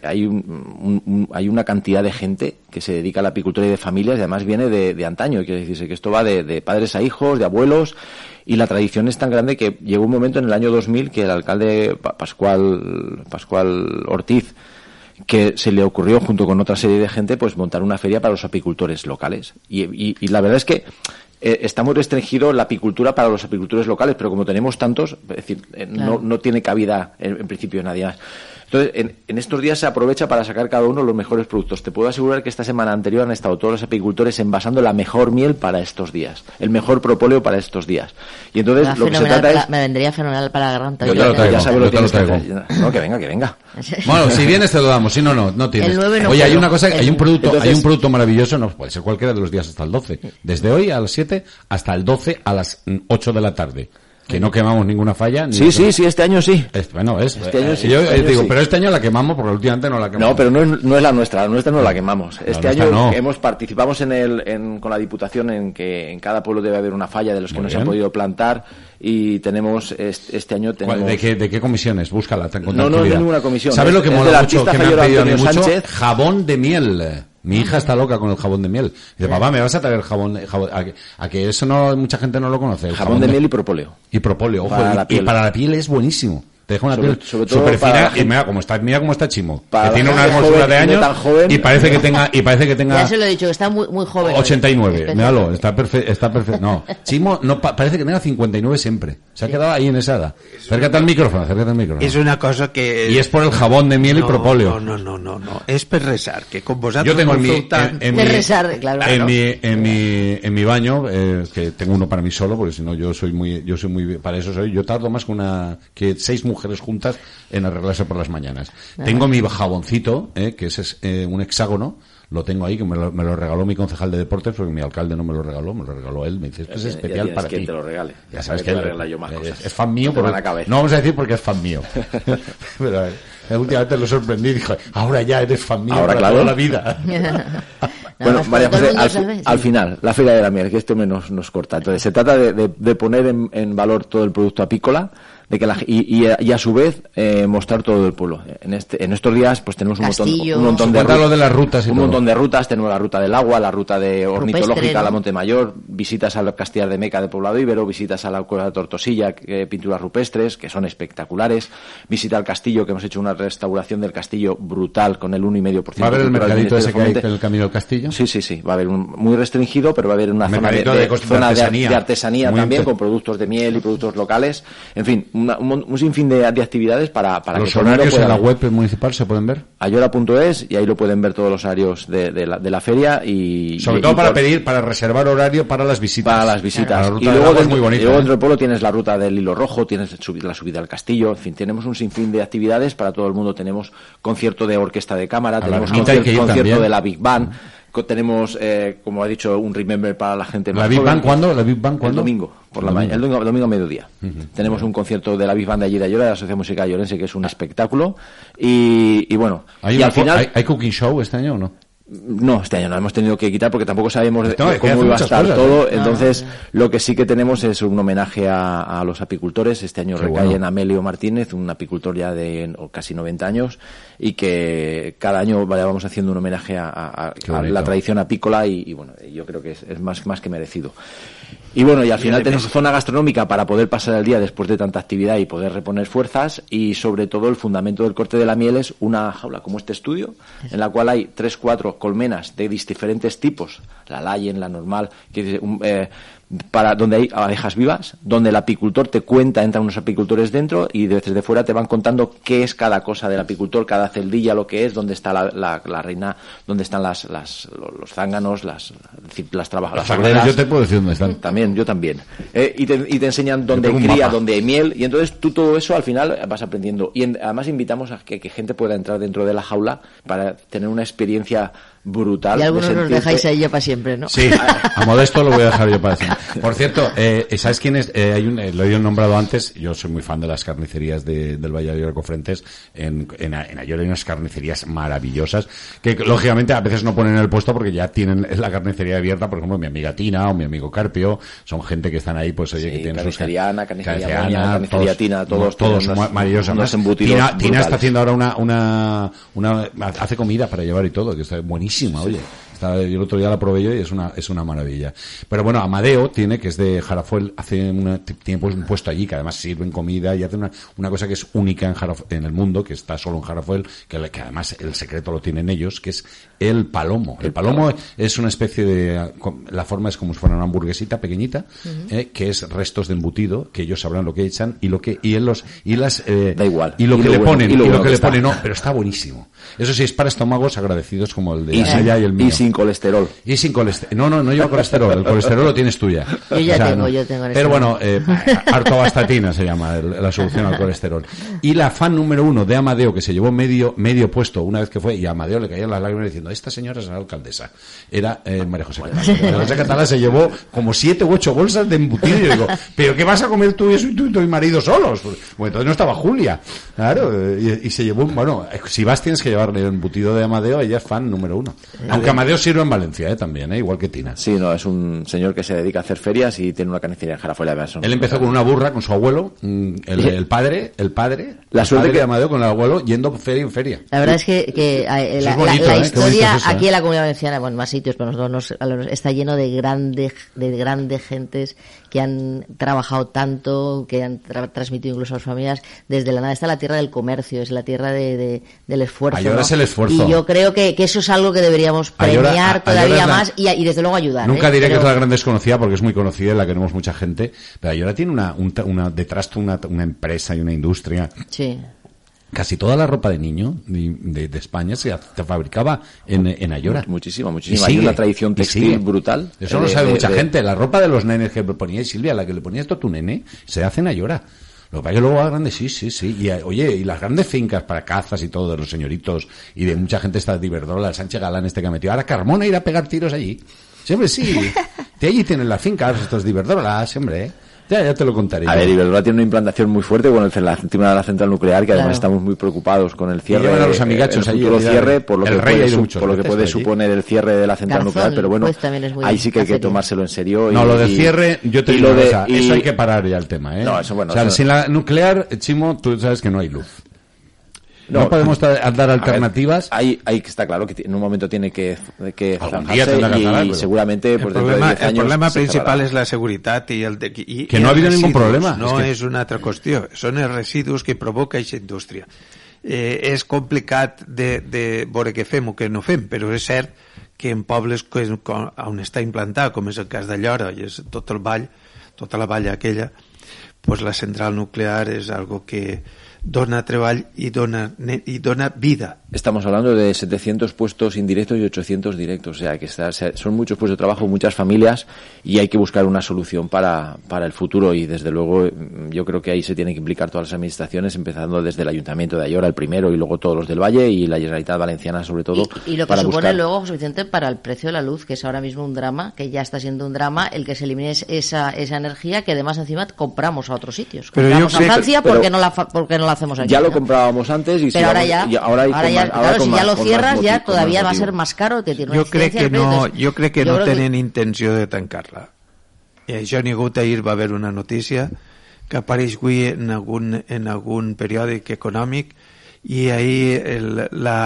hay una cantidad de gente que se dedica a la apicultura y de familias y además viene de antaño. Quiere decirse que esto va de padres a hijos, de abuelos, y la tradición es tan grande que llegó un momento en el año 2000 que el alcalde Pascual Ortiz, que se le ocurrió junto con otra serie de gente pues montar una feria para los apicultores locales y la verdad es que está muy restringido la apicultura para los apicultores locales, pero como tenemos tantos, es decir, Claro. no tiene cabida en principio nadie más. Entonces, en estos días se aprovecha para sacar cada uno los mejores productos. Te puedo asegurar que esta semana anterior han estado todos los apicultores envasando la mejor miel para estos días, el mejor propóleo para estos días. Y entonces lo que se trata es... Me vendría fenomenal para la garganta. Yo ya traigo, sabes lo yo que te lo tienes que traigo. hacer. No, que venga. Bueno, si vienes te lo damos, si no tienes. El 9 no Oye, hay puedo. una cosa, hay un Entonces- producto maravilloso, no puede ser cualquiera de los días hasta el 12. Desde hoy a las 7 hasta el 12 a las 8 de la tarde. Que no quemamos ninguna falla. Ni Sí, este año sí. Este año sí, Este año digo, sí. pero este año la quemamos porque últimamente no la quemamos. No, pero no es la nuestra no la quemamos. Este nuestra año no. participamos con la Diputación en que en cada pueblo debe haber una falla de los que Muy no se han bien. podido plantar y tenemos este año tenemos... ¿De qué comisiones? Búscala. No es ninguna comisión. ¿Sabes lo que Es mola del mucho artista que me han Javier pedido a mí Antonio mucho? Sánchez. Jabón de miel. Mi hija está loca con el jabón de miel. Dice, papá, ¿me vas a traer jabón? A que eso mucha gente no lo conoce. El Jabón de miel y propóleo. Y propóleo, ojo. Para la Y piel. para la piel es buenísimo. Te deja una piel Sobre todo súper para fina la y gente- mira cómo está Chimo. Para Que tiene la una gente hermosura joven de y no años tan joven. y parece que tenga Ya se lo he dicho, que está muy joven. 89, míralo, está perfecto. No, Chimo parece que tenga 59 siempre. Se ha quedado ahí en esa edad. Acércate al micrófono. És una cosa que... Y es por el jabón de miel y propóleo. No. És per resar, que com vosaltres Yo tengo en mi baño, que tengo uno para mí solo, porque si no yo soy muy, para eso yo tardo más que 6 mujeres juntas en arreglarse por las mañanas. Tengo mi jaboncito, que es un hexágono, lo tengo ahí, que me lo regaló mi concejal de deportes, porque mi alcalde no me lo regaló él, me dice, esto es especial para ti. Te lo regale. Ya sabes que que te arregla yo más cosas. es fan mío, Te van porque, a caber. no vamos a decir porque es fan mío. Pero últimamente lo sorprendí y dijo, ahora ya eres fan mío Ahora, para claro. toda la vida. Bueno, María todo el José, mundo sabe, al sí. final, la Feria de la Miel, que esto nos corta. Entonces, se trata de poner en valor todo el producto apícola, de que y a su vez mostrar todo el pueblo. En estos días pues tenemos un montón de Cuéntalo de las rutas y un todo. montón de rutas. Tenemos la ruta del agua, la ruta de ornitológica Rupestre, ¿no? a la Montemayor, visitas al Castillar de Meca de Poblado Ibero, visitas a la Cueva de Tortosilla, pinturas rupestres que son espectaculares, visita al castillo, que hemos hecho una restauración del castillo brutal con el 1,5%. ¿Va a haber el cultural del mercadito ese que hay Ministerio de en el camino del castillo? Sí, va a haber muy restringido, pero va a haber una zona Mercadito de artesanía Muy también, inter- con productos de miel y productos locales. En fin, un sinfín de actividades para Los que todo el mundo horarios en pueda- la web municipal se pueden ver. Ayora.es, y ahí lo pueden ver todos los horarios de la feria y Sobre y todo para por- para reservar horario para las visitas. para las visitas. La ruta Y del luego agua es dentro, muy bonita. y luego ¿eh? dentro del pueblo tienes la ruta del Hilo Rojo, tienes la subida al castillo, en fin, tenemos un sinfín de actividades para todo el mundo. Tenemos concierto de orquesta de cámara, A la tenemos ermita hay que ir concierto también. de la Big Band, tenemos, como ha dicho, un Remember para la gente más ¿La Big joven. Band cuándo? ¿La Big Band cuándo? El domingo, por la mañana, el domingo a mediodía. Tenemos un concierto de la Big Band de allí de Ayora, de la Sociedad Musical Ayorense, que es un espectáculo. Y bueno, y al final... ¿Hay cooking show este año o no? No, este año no hemos tenido que quitar porque tampoco sabemos No, cómo iba a estar cosas, todo. Entonces, lo que sí que tenemos es un homenaje a los apicultores. Este año recae en Amelio Martínez, un apicultor ya de casi 90 años, y que cada año vamos haciendo un homenaje a la tradición apícola y bueno, yo creo que es más que merecido. Y bueno, y al final tenemos zona gastronómica para poder pasar el día después de tanta actividad y poder reponer fuerzas, y sobre todo el fundamento del corte de la miel es una jaula como este estudio, en la cual hay 3-4 colmenas de diferentes tipos, la Lion, la normal, para donde hay abejas vivas, donde el apicultor te cuenta, entran unos apicultores dentro y desde fuera te van contando qué es cada cosa del apicultor, cada celdilla, lo que es, dónde está la reina, dónde están los zánganos, las obreras. Yo te puedo decir dónde están. También, yo también. Y te enseñan dónde hay cría, dónde hay miel, y entonces tú todo eso al final vas aprendiendo. Y además invitamos a que gente pueda entrar dentro de la jaula para tener una experiencia brutal. Y algunos los dejáis ahí ya para siempre, ¿no? Sí, a Modesto lo voy a dejar yo para siempre. Por cierto, ¿sabes quién es? Lo he nombrado antes, yo soy muy fan de las carnicerías del Valle de Ayora Cofrentes. En Ayora hay unas carnicerías maravillosas que lógicamente a veces no ponen en el puesto porque ya tienen la carnicería abierta. Por ejemplo, mi amiga Tina o mi amigo Carpio, son gente que están ahí, pues oye, que tienen carnicería Ana, carnicería Moña, carnicería Tina, todos maravillosos. Tina está haciendo ahora hace comida para llevar y todo, que está buenísima, oye. Yo el otro día la probé yo y es una maravilla. Pero bueno, Amadeo tiene, que es de Jarafuel, tiene pues un puesto allí que además sirven comida y hace una cosa que es única en el mundo, que está solo en Jarafuel, que además el secreto lo tienen ellos, que es el palomo. El palomo es una especie de, la forma es como si fuera una hamburguesita pequeñita, que es restos de embutido, que ellos sabrán lo que echan da igual. Y lo que le ponen, no, pero está buenísimo. Eso sí, es para estómagos agradecidos como el de Anaya y el mío. Y sin colesterol. Y sin colesterol. No lleva colesterol. El colesterol lo tienes tú ya. Yo tengo. Pero bueno, artobastatina se llama la solución al colesterol. Y la fan número 1 de Amadeo, que se llevó medio puesto una vez que fue, y a Amadeo le caían las lágrimas diciendo, esta señora es la alcaldesa. Era María José Catalá. María José Catalá se llevó como 7 u 8 bolsas de embutido. Y yo digo, ¿pero qué vas a comer tú y eso y tú y tu marido solos? Pues, bueno, entonces no estaba Julia. Claro, y se llevó, bueno, si vas tienes que llevarle el embutido de Amadeo, ella es fan número 1. Aunque Amadeo sirve en Valencia, también, igual que Tina. Sí, no, es un señor que se dedica a hacer ferias y tiene una carnicería en Jarafuel. Él empezó con una burra, con su abuelo, el padre de Amadeo con el abuelo, yendo feria en feria. La verdad es que la historia aquí en la Comunidad Valenciana, bueno, en más sitios, pero nosotros está lleno de grandes gentes que han trabajado tanto, que han transmitido incluso a sus familias desde la nada. Está la tierra del comercio, es la tierra del esfuerzo. Ayora es el esfuerzo. Y yo creo que eso es algo que deberíamos premiar todavía más y desde luego ayudar. Nunca diré que es la gran desconocida porque es muy conocida y la queremos mucha gente, pero Ayora tiene detrás una empresa y una industria. Sí. Casi toda la ropa de niño de España se fabricaba en Ayora. Muchísima. Hay una tradición textil brutal. Eso lo sabe mucha gente. La ropa de los nenes que ponía Silvia, la que le ponía esto a tu nene, se hace en Ayora. Lo que pasa es que luego a grandes, sí. Y oye, y las grandes fincas para cazas y todo de los señoritos y de mucha gente está de Iberdrola, el Sánchez Galán que ha metido. Ahora Carmona irá a pegar tiros allí. Siempre sí. De allí tienen las fincas, estos de Iberdrola, siempre, Ya te lo contaré. A ver, Iberdrola tiene una implantación muy fuerte, encima de la central nuclear, que además estamos muy preocupados con el cierre. A los amigachos el futuro cierre, por lo que puede suponer el cierre de la central nuclear, pero bueno, ahí sí que hay que tomárselo en serio. No, lo del cierre, yo te digo, eso hay que parar ya el tema, No, eso bueno. O sea, sin la nuclear, Chimo, tú sabes que no hay luz. No podemos dar alternativas. Ahí está claro que en un momento tiene que zanjarse y seguramente pues, el problema principal es la seguridad que no ha habido ningún problema. No és una altra qüestió, són els residus que provoca aquesta indústria. És complicat de veure què fem o què no fem, però és cert que en pobles on està implantat, com és el cas d'Allora i és tot el vall, tota la vall aquella, pues la central nuclear és algo que dona treball i dona vida. Estamos hablando de 700 puestos indirectos y 800 directos, o sea que son muchos puestos de trabajo, muchas familias, y hay que buscar una solución para el futuro, y desde luego yo creo que ahí se tienen que implicar todas las administraciones, empezando desde el Ayuntamiento de Ayora, el primero, y luego todos los del Valle y la Generalitat Valenciana sobre todo. Y lo que para supone buscar... luego, suficiente para el precio de la luz, que es ahora mismo un drama, que ya está siendo un drama el que se elimine esa energía que además encima compramos a otros sitios. Compramos a Francia porque no la hacemos aquí. Ya lo comprábamos antes y pero claro, si ya lo cierras ya todavía va a ser más caro, que tiene una incidencia. Jo crec que no tenen intenció de tancar-la. I això n'hi ha hagut, ahir va haver una notícia que apareix avui en algun periòdic econòmic, i ahir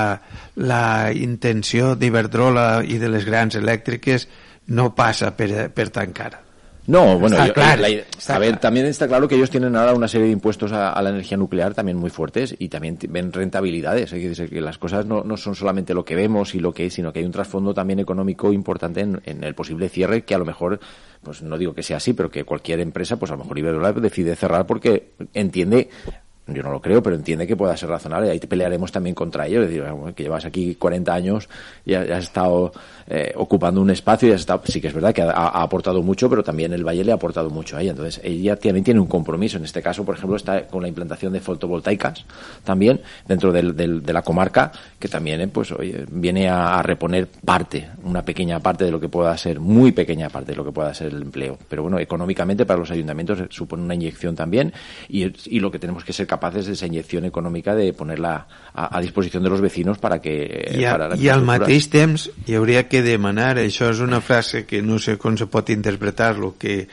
la intenció d'Iberdrola i de les grans elèctriques no passa per tancar. No, bueno, ver, también está claro que ellos tienen ahora una serie de impuestos a la energía nuclear también muy fuertes, y también ven rentabilidades. Hay que decir que las cosas no son solamente lo que vemos y lo que es, sino que hay un trasfondo también económico importante en el posible cierre, que a lo mejor, pues no digo que sea así, pero que cualquier empresa, pues a lo mejor Iberdrola decide cerrar porque entiende, yo no lo creo, pero entiende que pueda ser razonable. Ahí pelearemos también contra ellos, es decir, que llevas aquí 40 años y has estado ocupando un espacio y has estado, sí que es verdad que ha aportado mucho, pero también el Valle le ha aportado mucho a ella. Entonces ella también tiene un compromiso. En este caso, por ejemplo, está con la implantación de fotovoltaicas también dentro de la comarca, que también pues viene a reponer una pequeña parte de lo que pueda ser, muy pequeña parte de lo que pueda ser el empleo. Pero bueno, económicamente para los ayuntamientos supone una inyección también, y lo que tenemos que ser capaces de esa inyección econòmica de ponerla a disposició de los vecinos para que... I al mateix temps hi hauria que demanar, això és una frase que no sé com se pot interpretar el que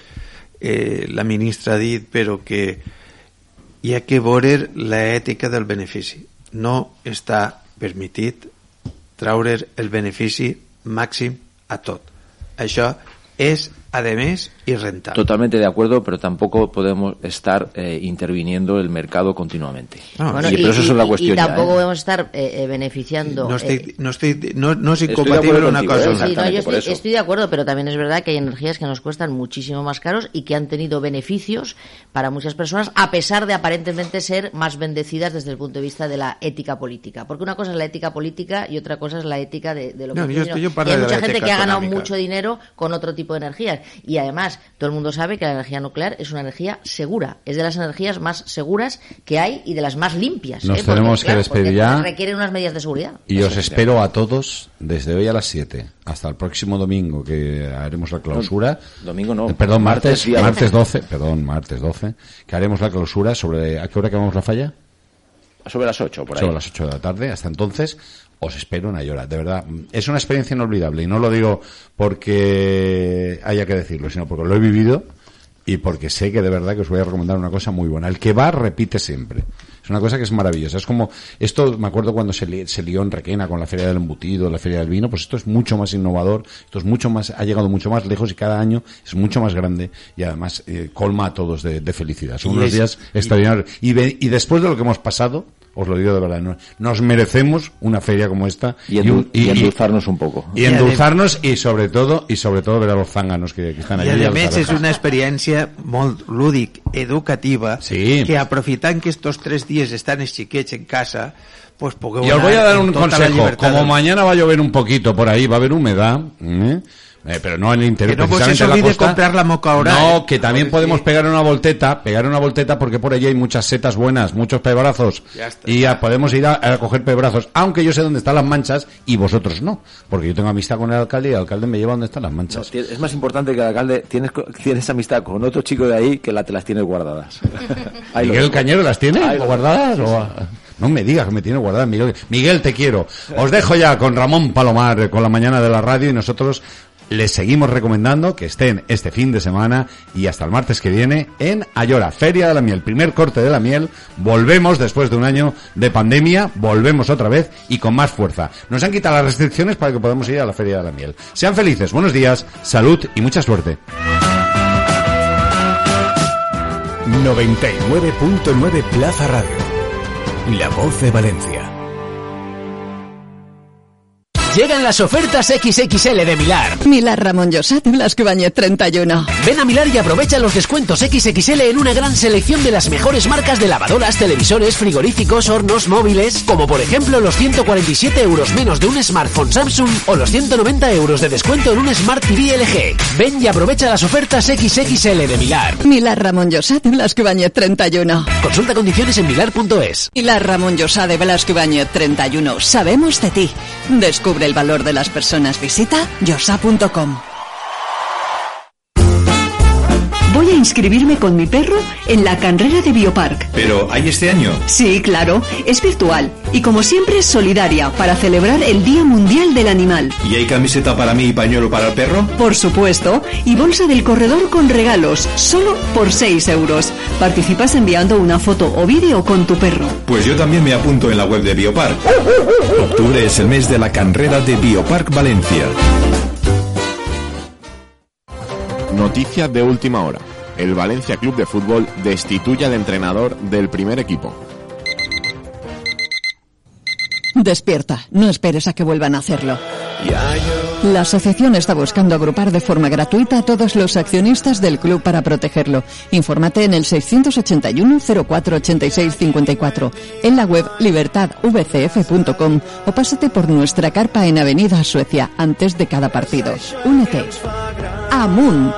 la ministra ha dit, però que hi ha que veure l'ètica del benefici. No està permitit traure el benefici màxim a tot. Això es, además, irrentable. Totalmente de acuerdo, pero tampoco podemos estar interviniendo el mercado continuamente. Pero eso es la cuestión. Y tampoco podemos estar beneficiando. No es incompatible una cosa. Sí, yo estoy de acuerdo, pero también es verdad que hay energías que nos cuestan muchísimo más caros y que han tenido beneficios para muchas personas, a pesar de aparentemente ser más bendecidas desde el punto de vista de la ética política. Porque una cosa es la ética política y otra cosa es la ética de lo que hay mucha gente que ha ganado mucho dinero con otro tipo de energías. Y además, todo el mundo sabe que la energía nuclear es una energía segura. Es de las energías más seguras que hay y de las más limpias. Nos tenemos que despedir ya. Requieren unas medidas de seguridad. Y os espero a todos desde hoy a las 7 hasta el próximo domingo, que haremos la clausura. Domingo no. Perdón, martes 12. Perdón, martes 12. Que haremos la clausura sobre... ¿A qué hora acabamos la falla? Sobre las 8, por ahí. Sobre las 8 de la tarde. Hasta entonces... os espero en Ayora, de verdad. Es una experiencia inolvidable, y no lo digo porque haya que decirlo, sino porque lo he vivido y porque sé que de verdad que os voy a recomendar una cosa muy buena. El que va repite siempre. Es una cosa que es maravillosa. Es como, esto me acuerdo cuando se lió en Requena con la Feria del Embutido, la Feria del Vino, pues esto es mucho más innovador, esto es mucho más, ha llegado mucho más lejos, y cada año es mucho más grande, y además colma a todos de felicidad. Son unos días extraordinarios. Y después de lo que hemos pasado, os lo digo de verdad, nos merecemos una feria como esta y endulzarnos un poco. Y endulzarnos y sobre todo ver a los zánganos que están allí. I a més és una experiència molt lúdic, educativa, que aprofitant que estos 3 dies estan els xiquets en casa, pues pugueu y os voy a dar un consejo. Como mañana va a llover un poquito por ahí, va a haber humedad, pero no en el interior, que no se olvide comprar la moca ahora. No, que también podemos pegar una volteta porque por allí hay muchas setas buenas, muchos pebrazos, y podemos ir a coger pebrazos, aunque yo sé dónde están las manchas y vosotros no, porque yo tengo amistad con el alcalde y el alcalde me lleva donde están las manchas. No, es más importante que el alcalde, tienes amistad con otro chico de ahí que te las tiene guardadas. ¿Miguel Cañero las tiene guardadas? No me digas que me tiene guardadas, Miguel. Miguel, te quiero. Os dejo ya con Ramón Palomar, con la mañana de la radio, y nosotros les seguimos recomendando que estén este fin de semana y hasta el martes que viene en Ayora, Feria de la Miel, primer corte de la miel. Volvemos después de un año de pandemia, volvemos otra vez y con más fuerza. Nos han quitado las restricciones para que podamos ir a la Feria de la Miel. Sean felices, buenos días, salud y mucha suerte. 99.9 Plaza Radio, la voz de Valencia. Llegan las ofertas XXL de Milar. Milar Ramón Llosat y Blasco Ibáñez 31. Ven a Milar y aprovecha los descuentos XXL en una gran selección de las mejores marcas de lavadoras, televisores, frigoríficos, hornos, móviles, como por ejemplo los 147 euros menos de un smartphone Samsung o los 190 euros de descuento en un Smart TV LG. Ven y aprovecha las ofertas XXL de Milar. Milar Ramón Llosat y Blasco Ibáñez 31. Consulta condiciones en milar.es. Milar Ramón Llosat de Blasco Ibáñez 31. Sabemos de ti. Descubre el valor de las personas. Visita yosa.com. Voy a inscribirme con mi perro en la carrera de Biopark. ¿Pero hay este año? Sí, claro, es virtual y como siempre es solidaria para celebrar el Día Mundial del Animal. ¿Y hay camiseta para mí y pañuelo para el perro? Por supuesto, y bolsa del corredor con regalos, solo por 6 euros. Participas enviando una foto o vídeo con tu perro. Pues yo también me apunto en la web de Biopark. Octubre es el mes de la carrera de Biopark Valencia. Noticia de última hora. El Valencia Club de Fútbol destituye al entrenador del primer equipo. Despierta, no esperes a que vuelvan a hacerlo. La asociación está buscando agrupar de forma gratuita a todos los accionistas del club para protegerlo. Infórmate en el 681 04 86 54, en la web libertadvcf.com o pásate por nuestra carpa en Avenida Suecia antes de cada partido. Únete. Amunt.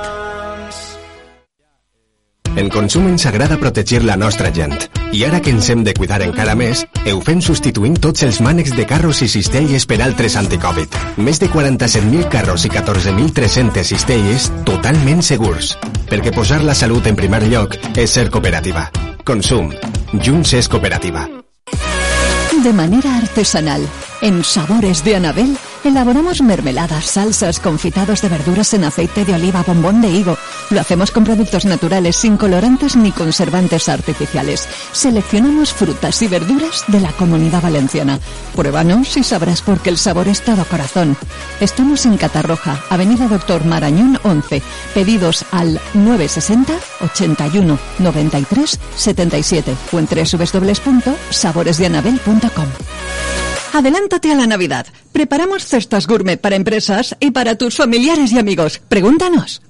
En Consum ens agrada protegir la nostra gent. I ara que ens hem de cuidar encara més, ho fem substituint tots els mànecs de carros i cistelles per altres anticovid. Més de 47.000 carros i 14.300 cistelles totalment segurs. Perquè posar la salut en primer lloc és ser cooperativa. Consum. Junts és cooperativa. De manera artesanal, en Sabores de Anabel, elaboramos mermeladas, salsas, confitados de verduras en aceite de oliva, bombón de higo. Lo hacemos con productos naturales, sin colorantes ni conservantes artificiales. Seleccionamos frutas y verduras de la Comunidad Valenciana. Pruébanos y sabrás por qué el sabor es todo corazón. Estamos en Catarroja, Avenida Doctor Marañón 11. Pedidos al 960 81 93 77 o en www.saboresdeanabel.com. Adelántate a la Navidad. Preparamos cestas gourmet para empresas y para tus familiares y amigos. Pregúntanos.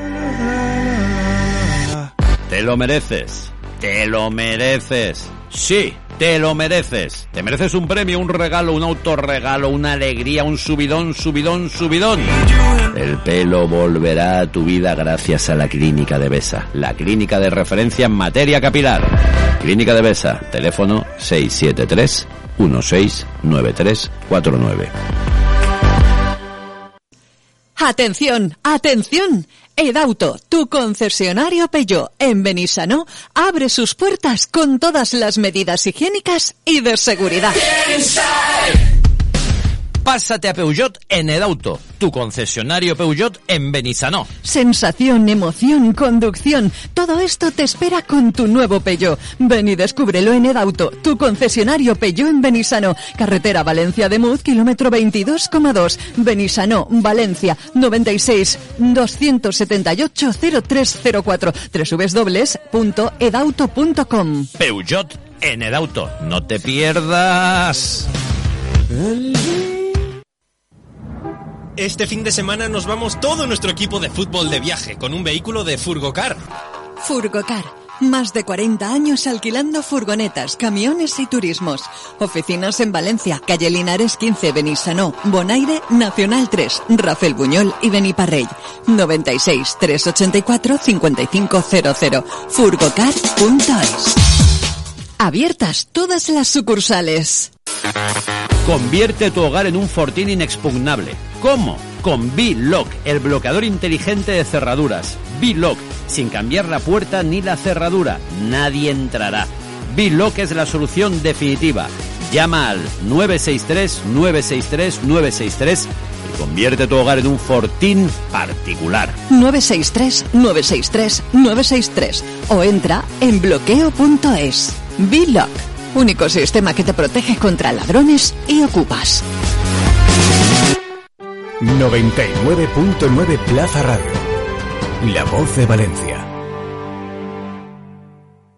Te lo mereces. Te lo mereces. Sí, te lo mereces. Te mereces un premio, un regalo, un autorregalo, una alegría, un subidón, subidón, subidón. El pelo volverá a tu vida gracias a la Clínica de Besa, la clínica de referencia en materia capilar. Clínica de Besa, teléfono 673 169349. ¡Atención! ¡Atención! Edauto, tu concesionario Peugeot en Benissanó, abre sus puertas con todas las medidas higiénicas y de seguridad. Pásate a Peugeot en Edauto, tu concesionario Peugeot en Benissanó. Sensación, emoción, conducción, todo esto te espera con tu nuevo Peugeot. Ven y descúbrelo en Edauto, tu concesionario Peugeot en Benissanó. Carretera Valencia de Muz, kilómetro 22,2. Benissanó, Valencia, 96 278 0304. www.edauto.com. Peugeot en Edauto, no te pierdas. Este fin de semana nos vamos todo nuestro equipo de fútbol de viaje con un vehículo de Furgocar. Furgocar. Más de 40 años alquilando furgonetas, camiones y turismos. Oficinas en Valencia, calle Linares 15, Benissanó, Bonaire, Nacional 3, Rafael Buñol y Beniparrell. 96 384 5500. Furgocar.es. Abiertas todas las sucursales. Convierte tu hogar en un fortín inexpugnable. ¿Cómo? Con B-Lock, el bloqueador inteligente de cerraduras. B-Lock, sin cambiar la puerta ni la cerradura. Nadie entrará. B-Lock es la solución definitiva. Llama al 963-963-963 y convierte tu hogar en un fortín particular. 963-963-963 o entra en bloqueo.es. B-Lock, único sistema que te protege contra ladrones y ocupas. 99.9 Plaza Radio. La voz de Valencia.